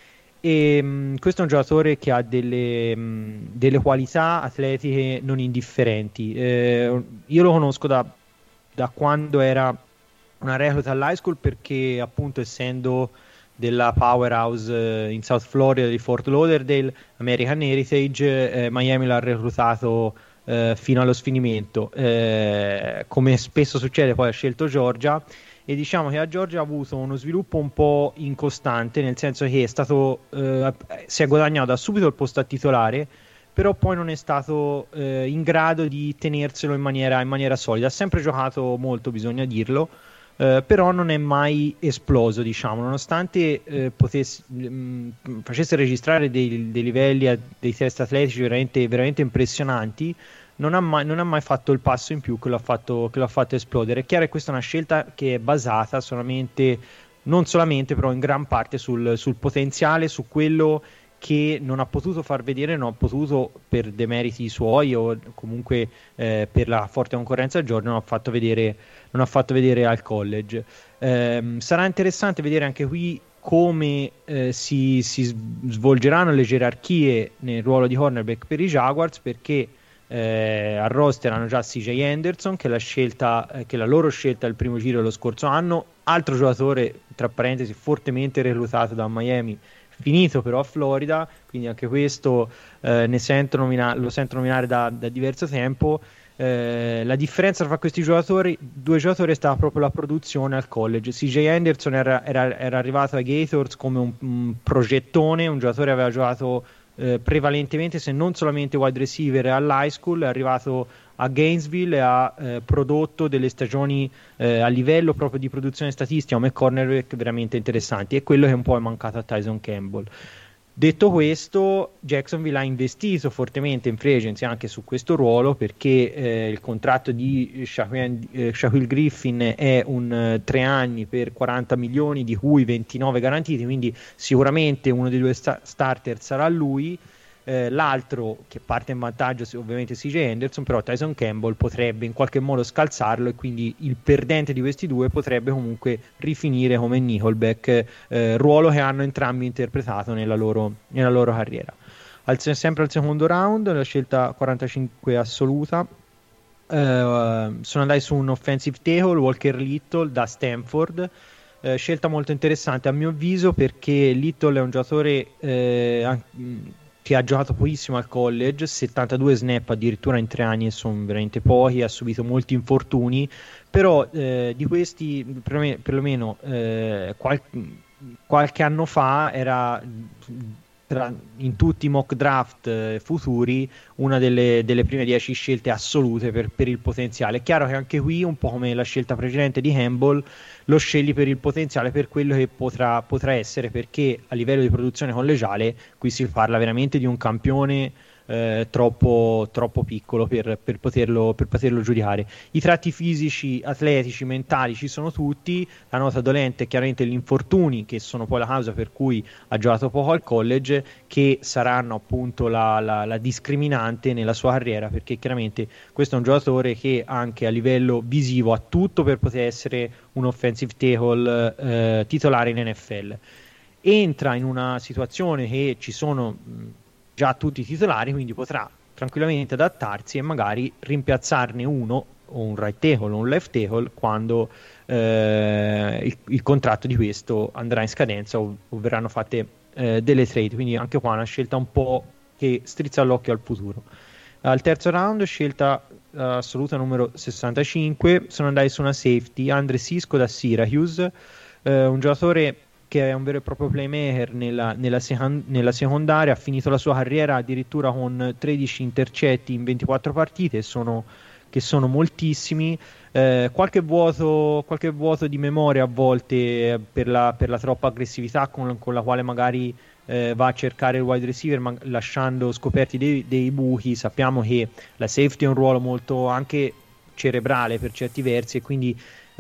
E questo è un giocatore che ha delle qualità atletiche non indifferenti. Io lo conosco da quando era una recluta all'high school, perché appunto essendo della powerhouse in South Florida di Fort Lauderdale, American Heritage, Miami l'ha reclutato fino allo sfinimento. Come spesso succede, poi ha scelto Georgia, e diciamo che a Georgia ha avuto uno sviluppo un po' incostante, nel senso che si è guadagnato da subito il posto a titolare, però poi non è stato in grado di tenerselo in maniera solida. Ha sempre giocato molto, bisogna dirlo, però non è mai esploso, diciamo, nonostante facesse registrare dei livelli, dei test atletici veramente, veramente impressionanti. Non ha mai fatto il passo in più che l'ha fatto esplodere. È chiaro che questa è una scelta che è basata non solamente, però in gran parte sul potenziale, su quello che non ha potuto far vedere, non ha potuto per demeriti suoi o comunque per la forte concorrenza a Georgia, non ha fatto vedere al college. Sarà interessante vedere anche qui come si svolgeranno le gerarchie nel ruolo di cornerback per i Jaguars, perché al roster hanno già CJ Anderson, che è la loro scelta del primo giro dello scorso anno, altro giocatore tra parentesi fortemente reclutato da Miami, finito però a Florida, quindi anche questo lo sento nominare da diverso tempo. La differenza tra questi due giocatori è stata proprio la produzione al college. CJ Anderson era arrivato ai Gators come un progettone, un giocatore che aveva giocato prevalentemente, se non solamente wide receiver, all'high school, è arrivato a Gainesville e ha prodotto delle stagioni a livello proprio di produzione statistica come cornerback veramente interessanti, e quello che un po' è mancato a Tyson Campbell. Detto questo, Jacksonville ha investito fortemente in free agency anche su questo ruolo, perché il contratto di Shaquille Griffin è un 3 anni per 40 milioni, di cui 29 garantiti, quindi sicuramente uno dei due starter sarà lui. L'altro che parte in vantaggio ovviamente CJ Henderson, però Tyson Campbell potrebbe in qualche modo scalzarlo, e quindi il perdente di questi due potrebbe comunque rifinire come Nickelback, ruolo che hanno entrambi interpretato nella loro carriera. Sempre al secondo round, la scelta 45 assoluta, sono andati su un offensive tackle, Walker Little da Stanford. Scelta molto interessante a mio avviso, perché Little è un giocatore che ha giocato pochissimo al college, 72 snap addirittura in 3 anni, e sono veramente pochi, ha subito molti infortuni, però di questi perlomeno qualche anno fa era in tutti i mock draft futuri una delle prime 10 scelte assolute per il potenziale. È chiaro che anche qui, un po' come la scelta precedente di Campbell, lo scegli per il potenziale, per quello che potrà essere, perché a livello di produzione collegiale qui si parla veramente di un campione troppo piccolo per poterlo giudicare. I tratti fisici, atletici, mentali ci sono tutti. La nota dolente è chiaramente gli infortuni, che sono poi la causa per cui ha giocato poco al college, che saranno appunto la discriminante nella sua carriera, perché chiaramente questo è un giocatore che anche a livello visivo ha tutto per poter essere un offensive tackle titolare in NFL. Entra in una situazione che ci sono già tutti i titolari, quindi potrà tranquillamente adattarsi e magari rimpiazzarne uno, o un right tackle o un left tackle, quando il contratto di questo andrà in scadenza o verranno fatte delle trade. Quindi anche qua una scelta un po' che strizza l'occhio al futuro. Al terzo round, scelta assoluta numero 65, sono andati su una safety, Andre Cisco da Syracuse, un giocatore che è un vero e proprio playmaker nella secondaria. Ha finito la sua carriera addirittura con 13 intercetti in 24 partite, che sono moltissimi. Qualche vuoto di memoria a volte per la troppa aggressività con la quale magari va a cercare il wide receiver, lasciando scoperti dei buchi. Sappiamo che la safety è un ruolo molto anche cerebrale per certi versi, e quindi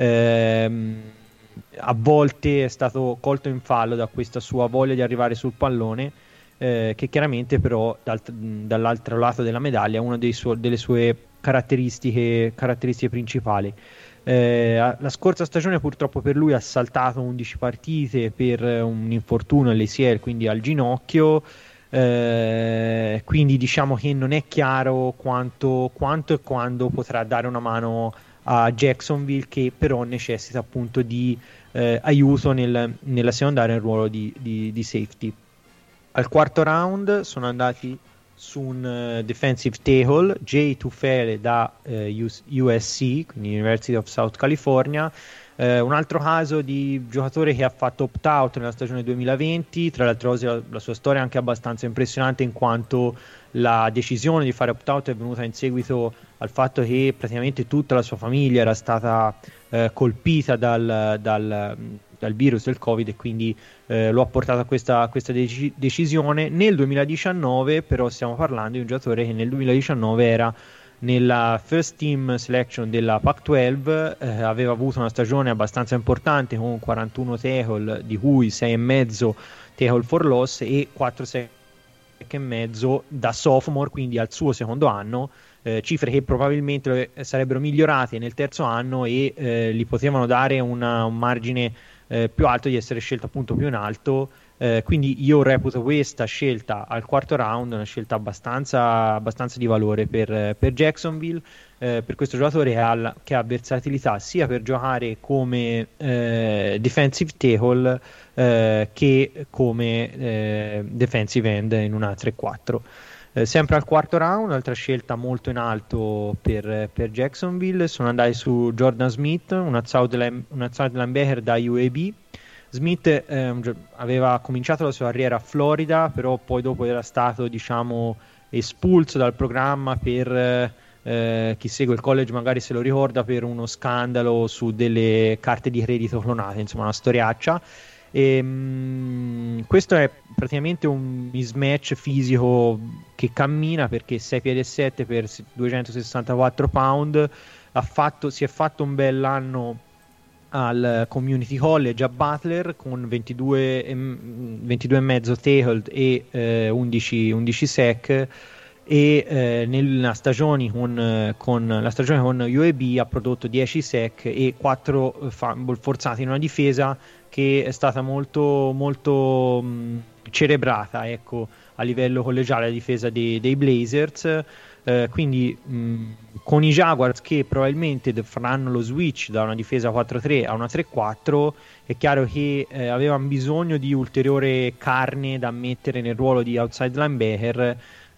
a volte è stato colto in fallo da questa sua voglia di arrivare sul pallone, che chiaramente però dall'altro lato della medaglia è una delle sue caratteristiche principali. La scorsa stagione purtroppo per lui ha saltato 11 partite per un infortunio all'ACL, quindi al ginocchio, quindi diciamo che non è chiaro quanto e quando potrà dare una mano a Jacksonville, che però necessita appunto di aiuto nella secondaria nel ruolo di safety. Al quarto round sono andati su un defensive tackle, Jay Tufele da USC, quindi University of South California. Un altro caso di giocatore che ha fatto opt-out nella stagione 2020, tra le altre cose la sua storia è anche abbastanza impressionante, in quanto la decisione di fare opt-out è venuta in seguito al fatto che praticamente tutta la sua famiglia era stata colpita dal virus del Covid, e quindi lo ha portato a questa decisione. Nel 2019 però stiamo parlando di un giocatore che nel 2019 era nella first team selection della Pac-12, aveva avuto una stagione abbastanza importante con 41 tackle, di cui 6,5 tackle for loss e 4 sack e mezzo da sophomore, quindi al suo secondo anno, cifre che probabilmente sarebbero migliorate nel terzo anno e gli potevano dare un margine più alto di essere scelto appunto più in alto. Quindi io reputo questa scelta al quarto round una scelta abbastanza di valore per Jacksonville, per questo giocatore che ha versatilità sia per giocare come defensive tackle che come defensive end in una 3-4. Sempre al quarto round, altra scelta molto in alto per Jacksonville, sono andati su Jordan Smith, un outside linebacker da UAB. Smith aveva cominciato la sua carriera a Florida, però poi dopo era stato espulso dal programma per chi segue il college magari se lo ricorda, per uno scandalo su delle carte di credito clonate, insomma una storiaccia. Questo è praticamente un mismatch fisico che cammina, perché 6 piedi e 7 per 264 pound, si è fatto un bell'anno al Community College a Butler con 22 e mezzo tackled e 11 sack, e nella stagione con la stagione con UAB ha prodotto 10 sack e 4 fumble forzati in una difesa che è stata molto molto cerebrata, ecco, a livello collegiale, la difesa dei Blazers. Quindi con i Jaguars che probabilmente faranno lo switch da una difesa 4-3 a una 3-4, è chiaro che avevano bisogno di ulteriore carne da mettere nel ruolo di outside linebacker,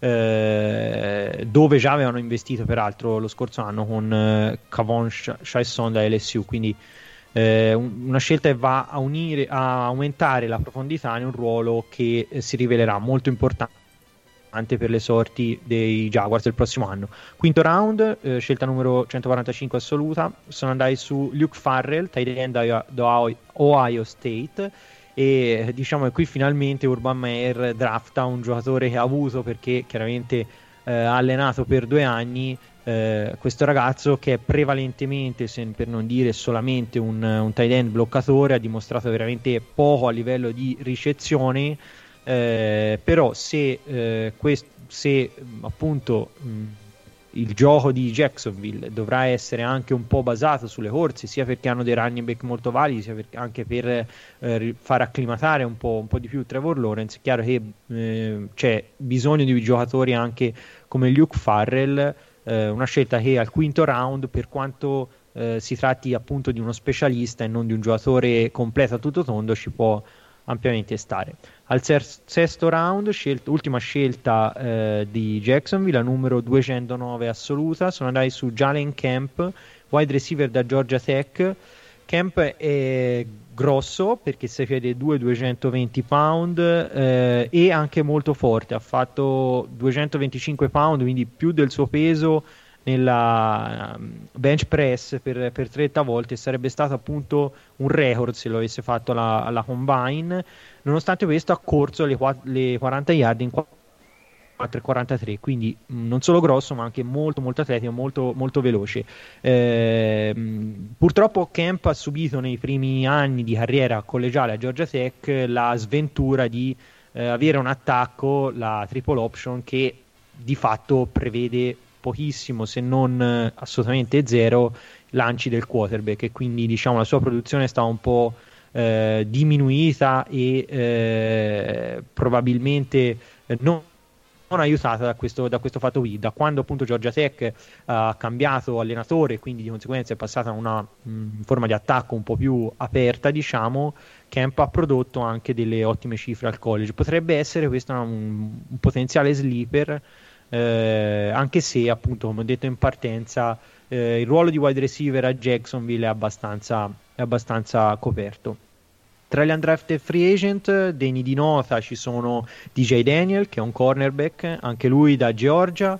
dove già avevano investito peraltro lo scorso anno con Kavon Chaisson da LSU. Quindi una scelta che va a aumentare la profondità in un ruolo che si rivelerà molto importante per le sorti dei Jaguars del prossimo anno. Quinto round, scelta numero 145 assoluta, sono andati su Luke Farrell, tight end da Ohio State, e diciamo che qui finalmente Urban Meyer drafta un giocatore che ha avuto, perché chiaramente ha allenato per 2 anni questo ragazzo, che è prevalentemente, per non dire solamente, un tight end bloccatore. Ha dimostrato veramente poco a livello di ricezione, però se appunto il gioco di Jacksonville dovrà essere anche un po' basato sulle corse, sia perché hanno dei running back molto validi, sia anche per far acclimatare un po' di più Trevor Lawrence, è chiaro che c'è bisogno di giocatori anche come Luke Farrell, una scelta che al quinto round, per quanto si tratti appunto di uno specialista e non di un giocatore completo a tutto tondo, ci può ampiamente stare. Al sesto round, ultima scelta di Jacksonville, la numero 209 assoluta, sono andati su Jalen Camp, wide receiver da Georgia Tech. Camp è grosso perché 6 piedi 2, 220 pound, e anche molto forte, ha fatto 225 pound, quindi più del suo peso nella bench press per 30 volte. Sarebbe stato appunto un record se lo avesse fatto alla Combine. Nonostante questo ha corso le 40 yard in 4,43, quindi non solo grosso ma anche molto molto atletico, molto molto veloce. Purtroppo Camp ha subito nei primi anni di carriera collegiale a Georgia Tech la sventura di avere un attacco, la triple option, che di fatto prevede pochissimo, se non assolutamente zero, lanci del quarterback, e quindi diciamo la sua produzione sta un po' diminuita e probabilmente non aiutata da questo fatto qui. Da quando appunto Georgia Tech ha cambiato allenatore, quindi di conseguenza è passata a una forma di attacco un po' più aperta, diciamo, Camp ha prodotto anche delle ottime cifre al college. Potrebbe essere questo un potenziale sleeper, anche se appunto, come ho detto in partenza, il ruolo di wide receiver a Jacksonville è abbastanza coperto. Tra gli undrafted free agent degni di nota ci sono DJ Daniel, che è un cornerback, anche lui da Georgia,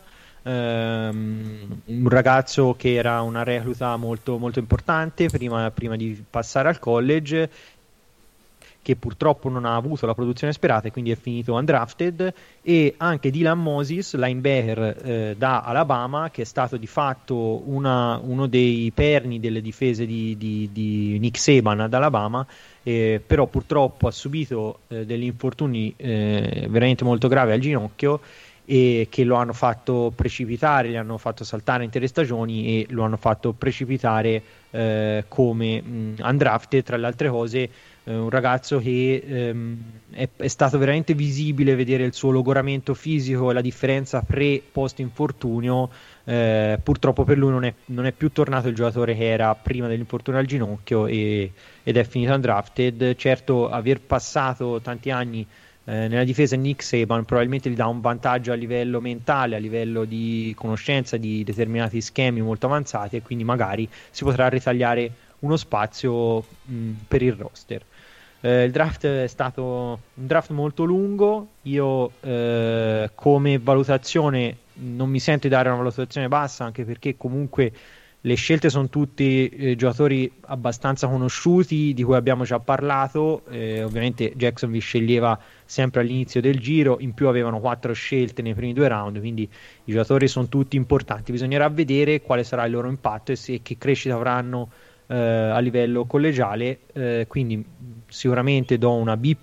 un ragazzo che era una recluta molto, molto importante prima di passare al college, che purtroppo non ha avuto la produzione sperata e quindi è finito undrafted. E anche Dylan Moses, linebacker da Alabama, che è stato di fatto uno dei perni delle difese di Nick Saban ad Alabama, però purtroppo ha subito degli infortuni veramente molto gravi al ginocchio, e che lo hanno fatto precipitare, gli hanno fatto saltare intere stagioni e lo hanno fatto precipitare come undrafted. Tra le altre cose, un ragazzo che è stato veramente visibile vedere il suo logoramento fisico e la differenza pre-post infortunio. Purtroppo per lui non è più tornato il giocatore che era prima dell'infortunio al ginocchio, ed è finito undrafted. Certo, aver passato tanti anni nella difesa di Nick Saban probabilmente gli dà un vantaggio a livello mentale, a livello di conoscenza di determinati schemi molto avanzati, e quindi magari si potrà ritagliare uno spazio per il roster. Il draft è stato un draft molto lungo. Io come valutazione non mi sento di dare una valutazione bassa, anche perché comunque Le scelte sono tutti giocatori abbastanza conosciuti di cui abbiamo già parlato. Ovviamente Jacksonville sceglieva sempre all'inizio del giro, in più avevano 4 scelte nei primi 2 round, quindi i giocatori sono tutti importanti. Bisognerà vedere quale sarà il loro impatto e che crescita avranno a livello collegiale. Quindi sicuramente do una B+,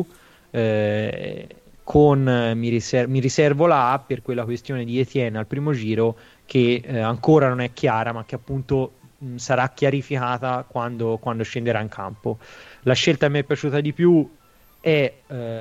mi riservo la A per quella questione di Etienne al primo giro, che ancora non è chiara, ma che appunto sarà chiarificata quando scenderà in campo. La scelta che mi è piaciuta di più è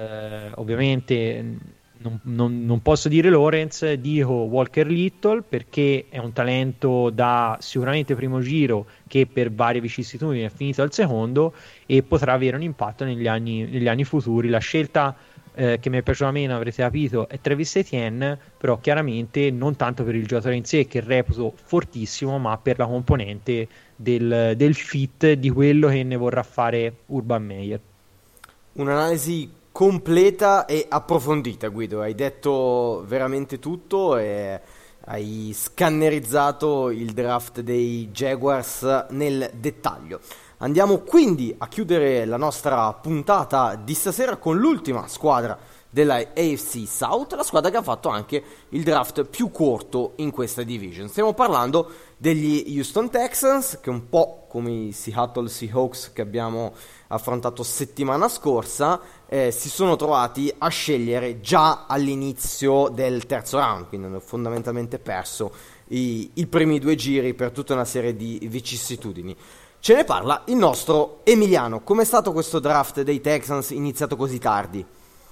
ovviamente non posso dire Lawrence, dico Walker Little, perché è un talento da sicuramente primo giro che per varie vicissitudini è finito al secondo e potrà avere un impatto negli anni futuri. La scelta che mi è piaciuta meno, avrete capito, è Travis Etienne, però chiaramente non tanto per il giocatore in sé, che reputo fortissimo, ma per la componente del fit di quello che ne vorrà fare Urban Meyer. Un'analisi completa e approfondita, Guido, hai detto veramente tutto e hai scannerizzato il draft dei Jaguars nel dettaglio. Andiamo quindi a chiudere la nostra puntata di stasera con l'ultima squadra della AFC South, la squadra che ha fatto anche il draft più corto in questa division. Stiamo parlando degli Houston Texans, che un po' come i Seattle Seahawks che abbiamo affrontato settimana scorsa, si sono trovati a scegliere già all'inizio del terzo round, quindi hanno fondamentalmente perso i primi 2 giri per tutta una serie di vicissitudini. Ce ne parla il nostro Emiliano. Com'è stato questo draft dei Texans iniziato così tardi?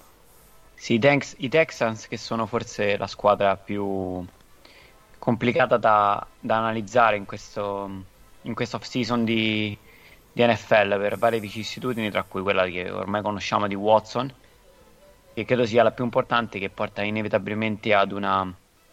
Sì, i Texans, che sono forse la squadra più complicata da analizzare in questa off-season di NFL, per varie vicissitudini, tra cui quella che ormai conosciamo di Watson, che credo sia la più importante, che porta inevitabilmente ad un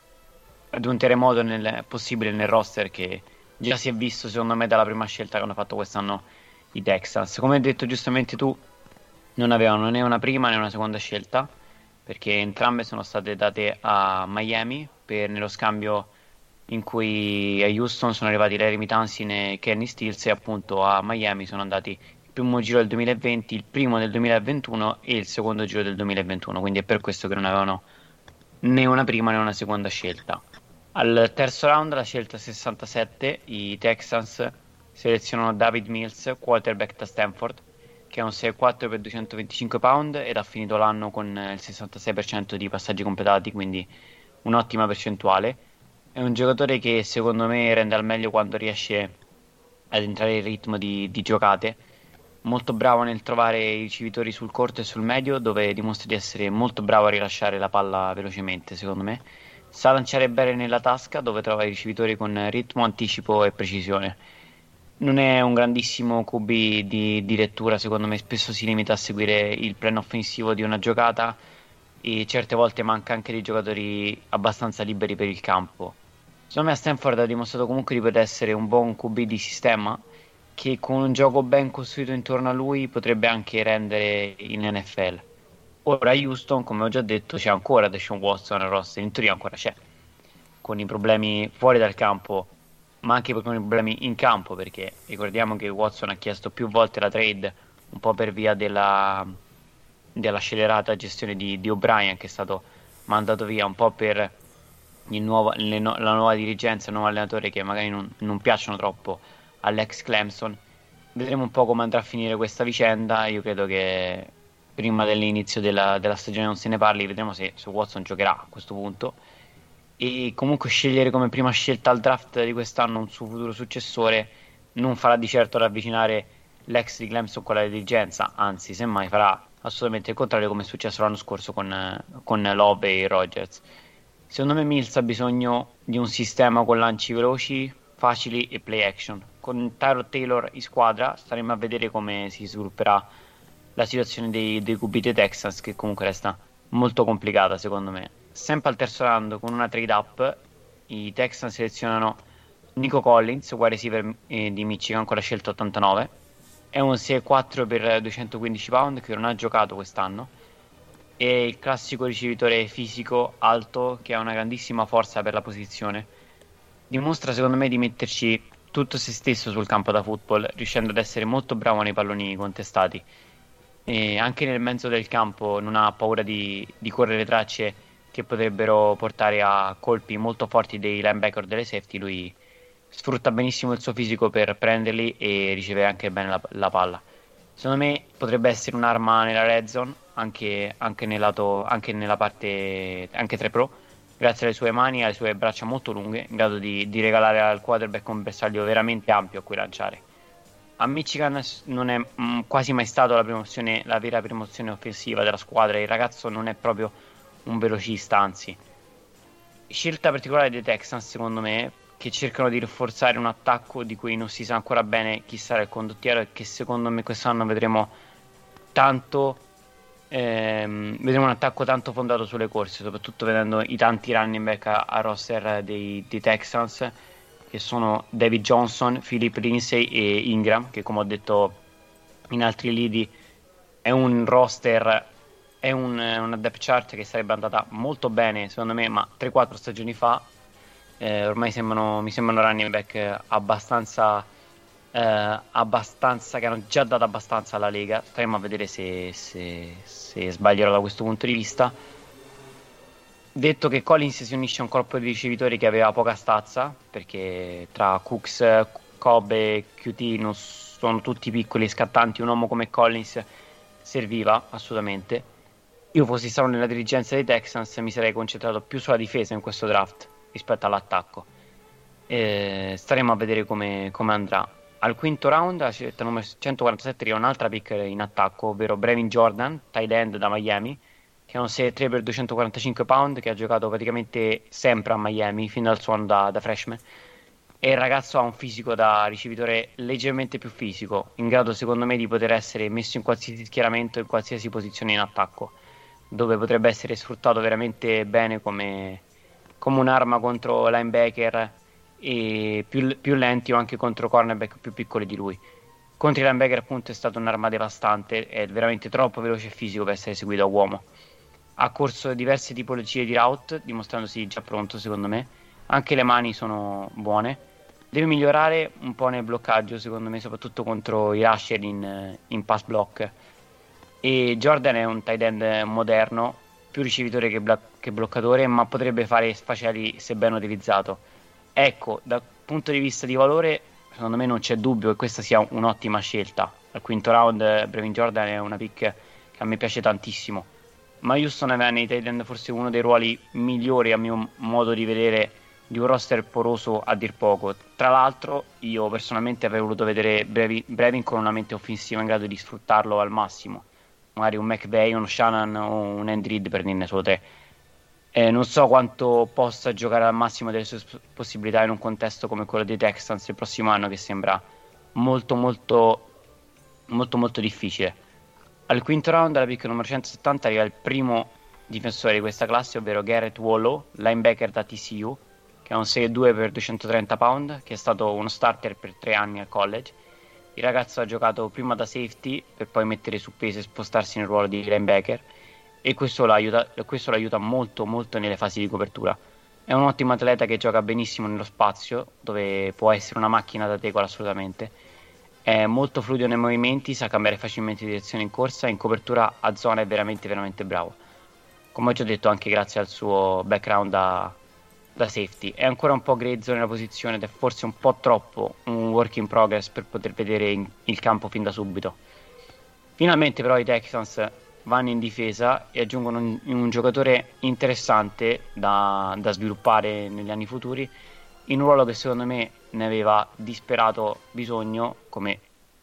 terremoto possibile nel roster, che già si è visto secondo me dalla prima scelta che hanno fatto quest'anno i Texans. Come hai detto giustamente tu, non avevano né una prima né una seconda scelta, perché entrambe sono state date a Miami nello scambio in cui a Houston sono arrivati Larry Mitansin e Kenny Stills, e appunto a Miami sono andati il primo giro del 2020, il primo del 2021 e il secondo giro del 2021, quindi è per questo che non avevano né una prima né una seconda scelta. Al terzo round, la scelta 67, i Texans selezionano David Mills, quarterback da Stanford, che è un 6'4 per 225 pound ed ha finito l'anno con il 66% di passaggi completati, quindi un'ottima percentuale. È un giocatore che secondo me rende al meglio quando riesce ad entrare in ritmo di giocate, molto bravo nel trovare i ricevitori sul corto e sul medio, dove dimostra di essere molto bravo a rilasciare la palla velocemente, secondo me. Sa lanciare bene nella tasca, dove trova i ricevitori con ritmo, anticipo e precisione. Non è un grandissimo QB di lettura, secondo me spesso si limita a seguire il plan offensivo di una giocata e certe volte manca anche di giocatori abbastanza liberi per il campo. Secondo me Stanford ha dimostrato comunque di poter essere un buon QB di sistema, che con un gioco ben costruito intorno a lui potrebbe anche rendere in NFL. Ora Houston, come ho già detto, c'è ancora Deshaun Watson al roster, in teoria ancora c'è, con i problemi fuori dal campo, ma anche con i problemi in campo, perché ricordiamo che Watson ha chiesto più volte la trade, un po' per via della scelerata gestione di O'Brien, che è stato mandato via, un po' per la nuova dirigenza, il nuovo allenatore, che magari non piacciono troppo all'ex Clemson. Vedremo un po' come andrà a finire questa vicenda. Io credo che prima dell'inizio della stagione non se ne parli, vedremo se Watson giocherà a questo punto, e comunque scegliere come prima scelta al draft di quest'anno un suo futuro successore non farà di certo ravvicinare l'ex di Clemson con la dirigenza, anzi semmai farà assolutamente il contrario, come è successo l'anno scorso con Love e Rodgers. Secondo me Mills ha bisogno di un sistema con lanci veloci, facili e play action. Con Tyrod Taylor in squadra staremo a vedere come si svilupperà la situazione dei QB dei Texans, che comunque resta molto complicata secondo me. Sempre al terzo round, con una trade up, i Texans selezionano Nico Collins, wide receiver di Michigan, con la scelta 89. È un 6'4 per 215 pound che non ha giocato quest'anno. È il classico ricevitore fisico, alto, che ha una grandissima forza per la posizione. dimostra secondo me di metterci tutto se stesso sul campo da football, riuscendo ad essere molto bravo nei palloni contestati. E anche nel mezzo del campo non ha paura di correre tracce che potrebbero portare a colpi molto forti dei linebacker o delle safety. Lui sfrutta benissimo il suo fisico per prenderli e riceve anche bene la palla. Secondo me potrebbe essere un'arma nella red zone, anche nella parte anche 3 pro, grazie alle sue mani e alle sue braccia molto lunghe, in grado di regalare al quarterback un bersaglio veramente ampio a cui lanciare. A Michigan non è quasi mai stato la vera prima opzione offensiva della squadra. Il ragazzo non è proprio un velocista, anzi. Scelta particolare dei Texans, secondo me, che cercano di rafforzare un attacco di cui non si sa ancora bene chi sarà il condottiero, e che secondo me quest'anno vedremo un attacco tanto fondato sulle corse, soprattutto vedendo i tanti running back a roster dei Texans, che sono David Johnson, Philip Lindsay e Ingram, che come ho detto in altri lidi è un roster, è una depth chart che sarebbe andata molto bene secondo me, ma 3-4 stagioni fa. Ormai mi sembrano running back abbastanza che hanno già dato abbastanza alla Lega. Staremo a vedere se sbaglierò da questo punto di vista. Detto che Collins si unisce a un corpo di ricevitori che aveva poca stazza, perché tra Cooks, Cobb e QT non sono tutti piccoli e scattanti, un uomo come Collins serviva assolutamente. Io fossi stato nella dirigenza dei Texans mi sarei concentrato più sulla difesa in questo draft rispetto all'attacco. Staremo a vedere come andrà. Al quinto round, la scelta numero 147 arriva un'altra pick in attacco, ovvero Brevin Jordan, tight end da Miami, che è un 6'3 per 245 pound, che ha giocato praticamente sempre a Miami fin dal suo anno da freshman. E il ragazzo ha un fisico da ricevitore leggermente più fisico, in grado secondo me di poter essere messo in qualsiasi schieramento, in qualsiasi posizione in attacco, dove potrebbe essere sfruttato veramente bene come un'arma contro linebacker e più lenti, o anche contro cornerback più piccoli di lui. Contro i linebacker appunto è stata un'arma devastante, è veramente troppo veloce e fisico per essere seguito a uomo. Ha corso diverse tipologie di route, dimostrandosi già pronto secondo me. Anche le mani sono buone. Deve migliorare un po' nel bloccaggio secondo me, soprattutto contro i rusher in pass block. E Jordan è un tight end moderno, più ricevitore che bloccatore, ma potrebbe fare sfaceli se ben utilizzato. Ecco, dal punto di vista di valore secondo me non c'è dubbio che questa sia un'ottima scelta. Al quinto round Brevin Jordan è una pick che a me piace tantissimo, ma Houston aveva nei tight end forse uno dei ruoli migliori a mio modo di vedere di un roster poroso a dir poco. Tra l'altro io personalmente avrei voluto vedere Brevin con una mente offensiva in grado di sfruttarlo al massimo, magari un McVay, uno Shannon o un Andy Reid, per dirne solo 3. Non so quanto possa giocare al massimo delle sue possibilità in un contesto come quello dei Texans il prossimo anno, che sembra molto molto molto molto difficile. Al quinto round, alla pick numero 170, arriva il primo difensore di questa classe, ovvero Garrett Wallow, linebacker da TCU, che è un 6'2 per 230 pound, che è stato uno starter per 3 anni al college. Il ragazzo ha giocato prima da safety per poi mettere su peso e spostarsi nel ruolo di linebacker, e questo l'aiuta molto molto nelle fasi di copertura. È un ottimo atleta che gioca benissimo nello spazio, dove può essere una macchina da tegola assolutamente. È molto fluido nei movimenti, sa cambiare facilmente direzione in corsa, in copertura a zona è veramente veramente bravo. Come ho già detto, anche grazie al suo background da safety. È ancora un po' grezzo nella posizione ed è forse un po' troppo un work in progress per poter vedere il campo fin da subito. Finalmente però i Texans vanno in difesa e aggiungono un giocatore interessante da sviluppare negli anni futuri, in un ruolo che secondo me ne aveva disperato bisogno, come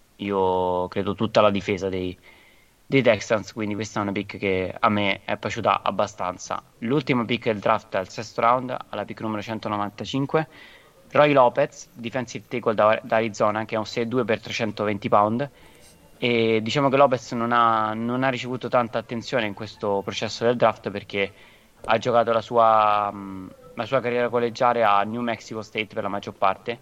io credo tutta la difesa dei Texans. Quindi questa è una pick che a me è piaciuta abbastanza. L'ultima pick del draft al sesto round, alla pick numero 195, Roy Lopez, defensive tackle da Arizona, che è un 6'2 per 320 pound. E diciamo che Lopez non ha ricevuto tanta attenzione in questo processo del draft, perché ha giocato la sua carriera collegiale a New Mexico State per la maggior parte,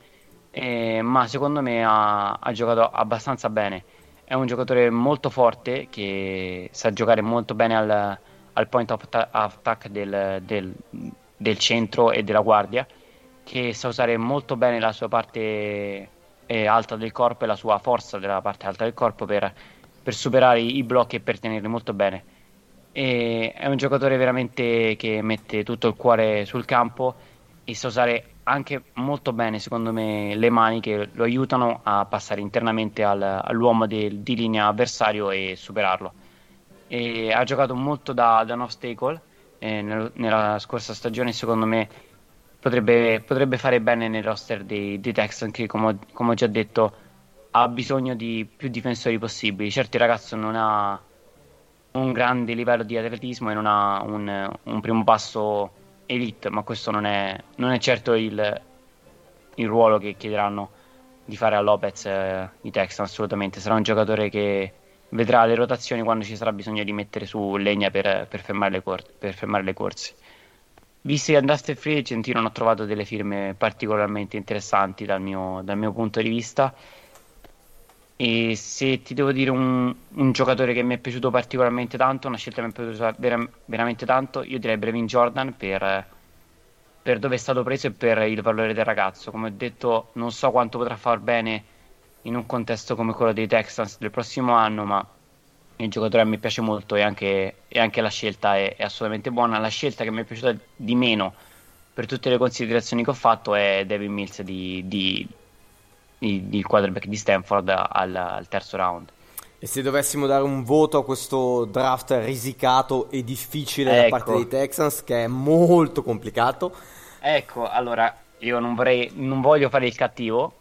ma secondo me ha giocato abbastanza bene. È un giocatore molto forte che sa giocare molto bene al point of attack del centro e della guardia, che sa usare molto bene la sua parte alta del corpo e la sua forza della parte alta del corpo per superare i blocchi e per tenerli molto bene. E è un giocatore veramente che mette tutto il cuore sul campo e sa usare anche molto bene, secondo me, le mani che lo aiutano a passare internamente all'uomo di linea avversario e superarlo. E ha giocato molto da off tackle nella scorsa stagione. Secondo me potrebbe fare bene nel roster dei Texans, che come ho già detto ha bisogno di più difensori possibili. Certo, il ragazzo non ha un grande livello di atletismo e non ha un primo passo elite, ma questo non è certo il ruolo che chiederanno di fare a Lopez i Texans. Assolutamente sarà un giocatore che vedrà le rotazioni quando ci sarà bisogno di mettere su legna per fermare le corse. Visto che andaste free agent, io non ho trovato delle firme particolarmente interessanti dal mio punto di vista. E se ti devo dire un giocatore che mi è piaciuto particolarmente tanto, una scelta che mi è piaciuta veramente tanto, io direi Brevin Jordan per dove è stato preso e per il valore del ragazzo. Come ho detto, non so quanto potrà far bene in un contesto come quello dei Texans del prossimo anno, ma il giocatore mi piace molto e anche la scelta è assolutamente buona. La scelta che mi è piaciuta di meno, per tutte le considerazioni che ho fatto, è Devin Mills il quarterback di Stanford al terzo round. E se dovessimo dare un voto a questo draft risicato e difficile da parte dei Texans, che è molto complicato, ecco, allora io non voglio fare il cattivo,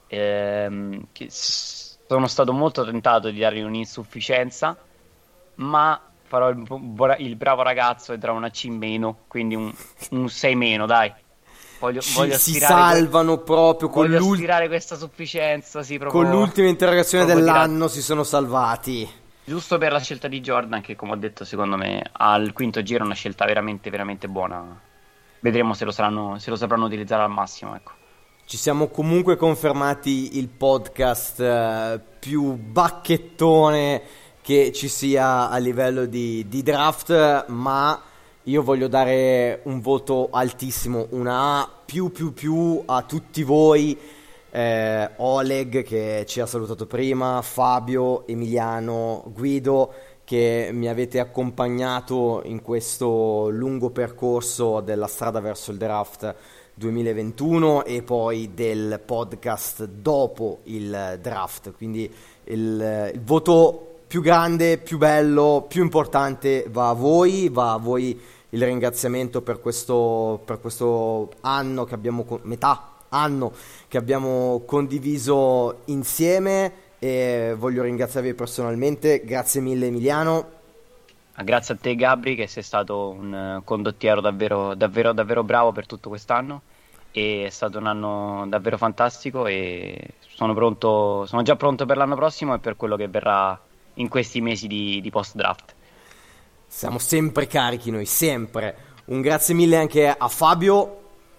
sono stato molto tentato di dargli un'insufficienza, ma farò il bravo ragazzo e darò una C meno, quindi un 6 meno, dai. Voglio si salvano proprio con aspirare questa sufficienza, sì, proprio, con l'ultima interrogazione dell'anno si sono salvati. Giusto per la scelta di Jordan, che come ho detto secondo me al quinto giro è una scelta veramente veramente buona. Vedremo se lo sapranno utilizzare al massimo, ecco. Ci siamo comunque confermati il podcast più bacchettone che ci sia a livello di draft, ma io voglio dare un voto altissimo, una A più a tutti voi, Oleg che ci ha salutato prima, Fabio, Emiliano, Guido, che mi avete accompagnato in questo lungo percorso della strada verso il draft 2021 e poi del podcast dopo il draft. Quindi il voto più grande, più bello, più importante va a voi il ringraziamento per questo anno che abbiamo, metà anno che abbiamo condiviso insieme, e voglio ringraziarvi personalmente. Grazie mille Emiliano. Grazie a te Gabri, che sei stato un condottiero davvero bravo per tutto quest'anno, e è stato un anno davvero fantastico e sono già pronto per l'anno prossimo e per quello che verrà in questi mesi di post draft. Siamo sempre carichi noi, sempre. Un grazie mille anche a Fabio.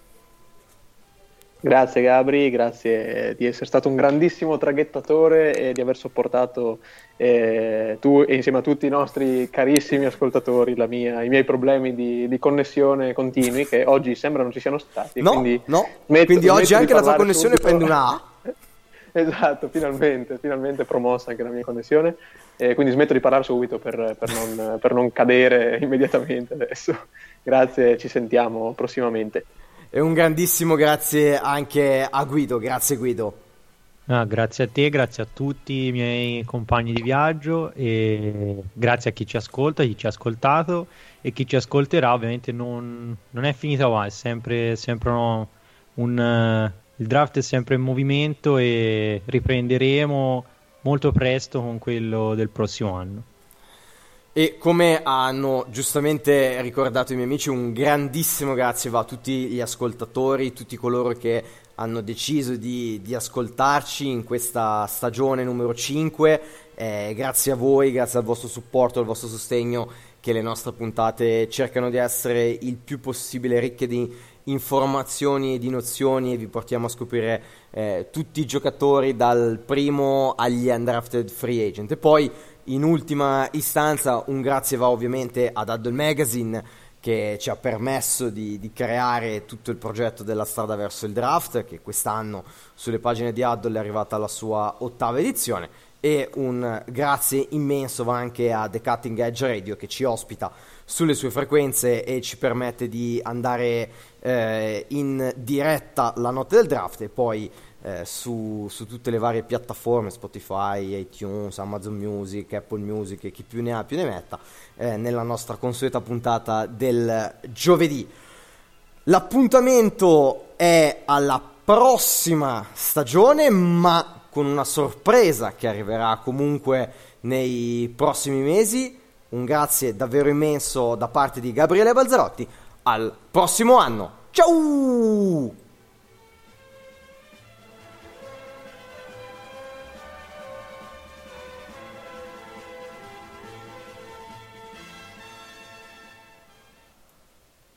Grazie Gabri, grazie di essere stato un grandissimo traghettatore e di aver sopportato tu e insieme a tutti i nostri carissimi ascoltatori i miei problemi di connessione continui, che oggi sembra non ci siano stati. Quindi oggi anche la tua connessione prende una A. Esatto, finalmente promossa anche la mia connessione, quindi smetto di parlare subito per non cadere immediatamente adesso. Grazie, ci sentiamo prossimamente. E un grandissimo grazie anche a Guido. Grazie Guido. Grazie a te, grazie a tutti i miei compagni di viaggio e grazie a chi ci ascolta, chi ci ha ascoltato e chi ci ascolterà. Ovviamente non è finita qua, è sempre il draft è sempre in movimento e riprenderemo molto presto con quello del prossimo anno. E come hanno giustamente ricordato i miei amici, un grandissimo grazie va a tutti gli ascoltatori, tutti coloro che hanno deciso di ascoltarci in questa stagione numero 5. Grazie a voi, grazie al vostro supporto, al vostro sostegno, che le nostre puntate cercano di essere il più possibile ricche di informazioni e di nozioni, e vi portiamo a scoprire tutti i giocatori dal primo agli undrafted free agent. E poi in ultima istanza un grazie va ovviamente ad Addle Magazine, che ci ha permesso di creare tutto il progetto della strada verso il draft, che quest'anno sulle pagine di Huddle è arrivata alla sua 8ª edizione, e un grazie immenso va anche a The Cutting Edge Radio, che ci ospita sulle sue frequenze e ci permette di andare in diretta la notte del draft, e poi su tutte le varie piattaforme, Spotify, iTunes, Amazon Music, Apple Music e chi più ne ha più ne metta, nella nostra consueta puntata del giovedì. L'appuntamento è alla prossima stagione, ma con una sorpresa che arriverà comunque nei prossimi mesi. Un grazie davvero immenso da parte di Gabriele Balzarotti. Al prossimo anno. Ciao!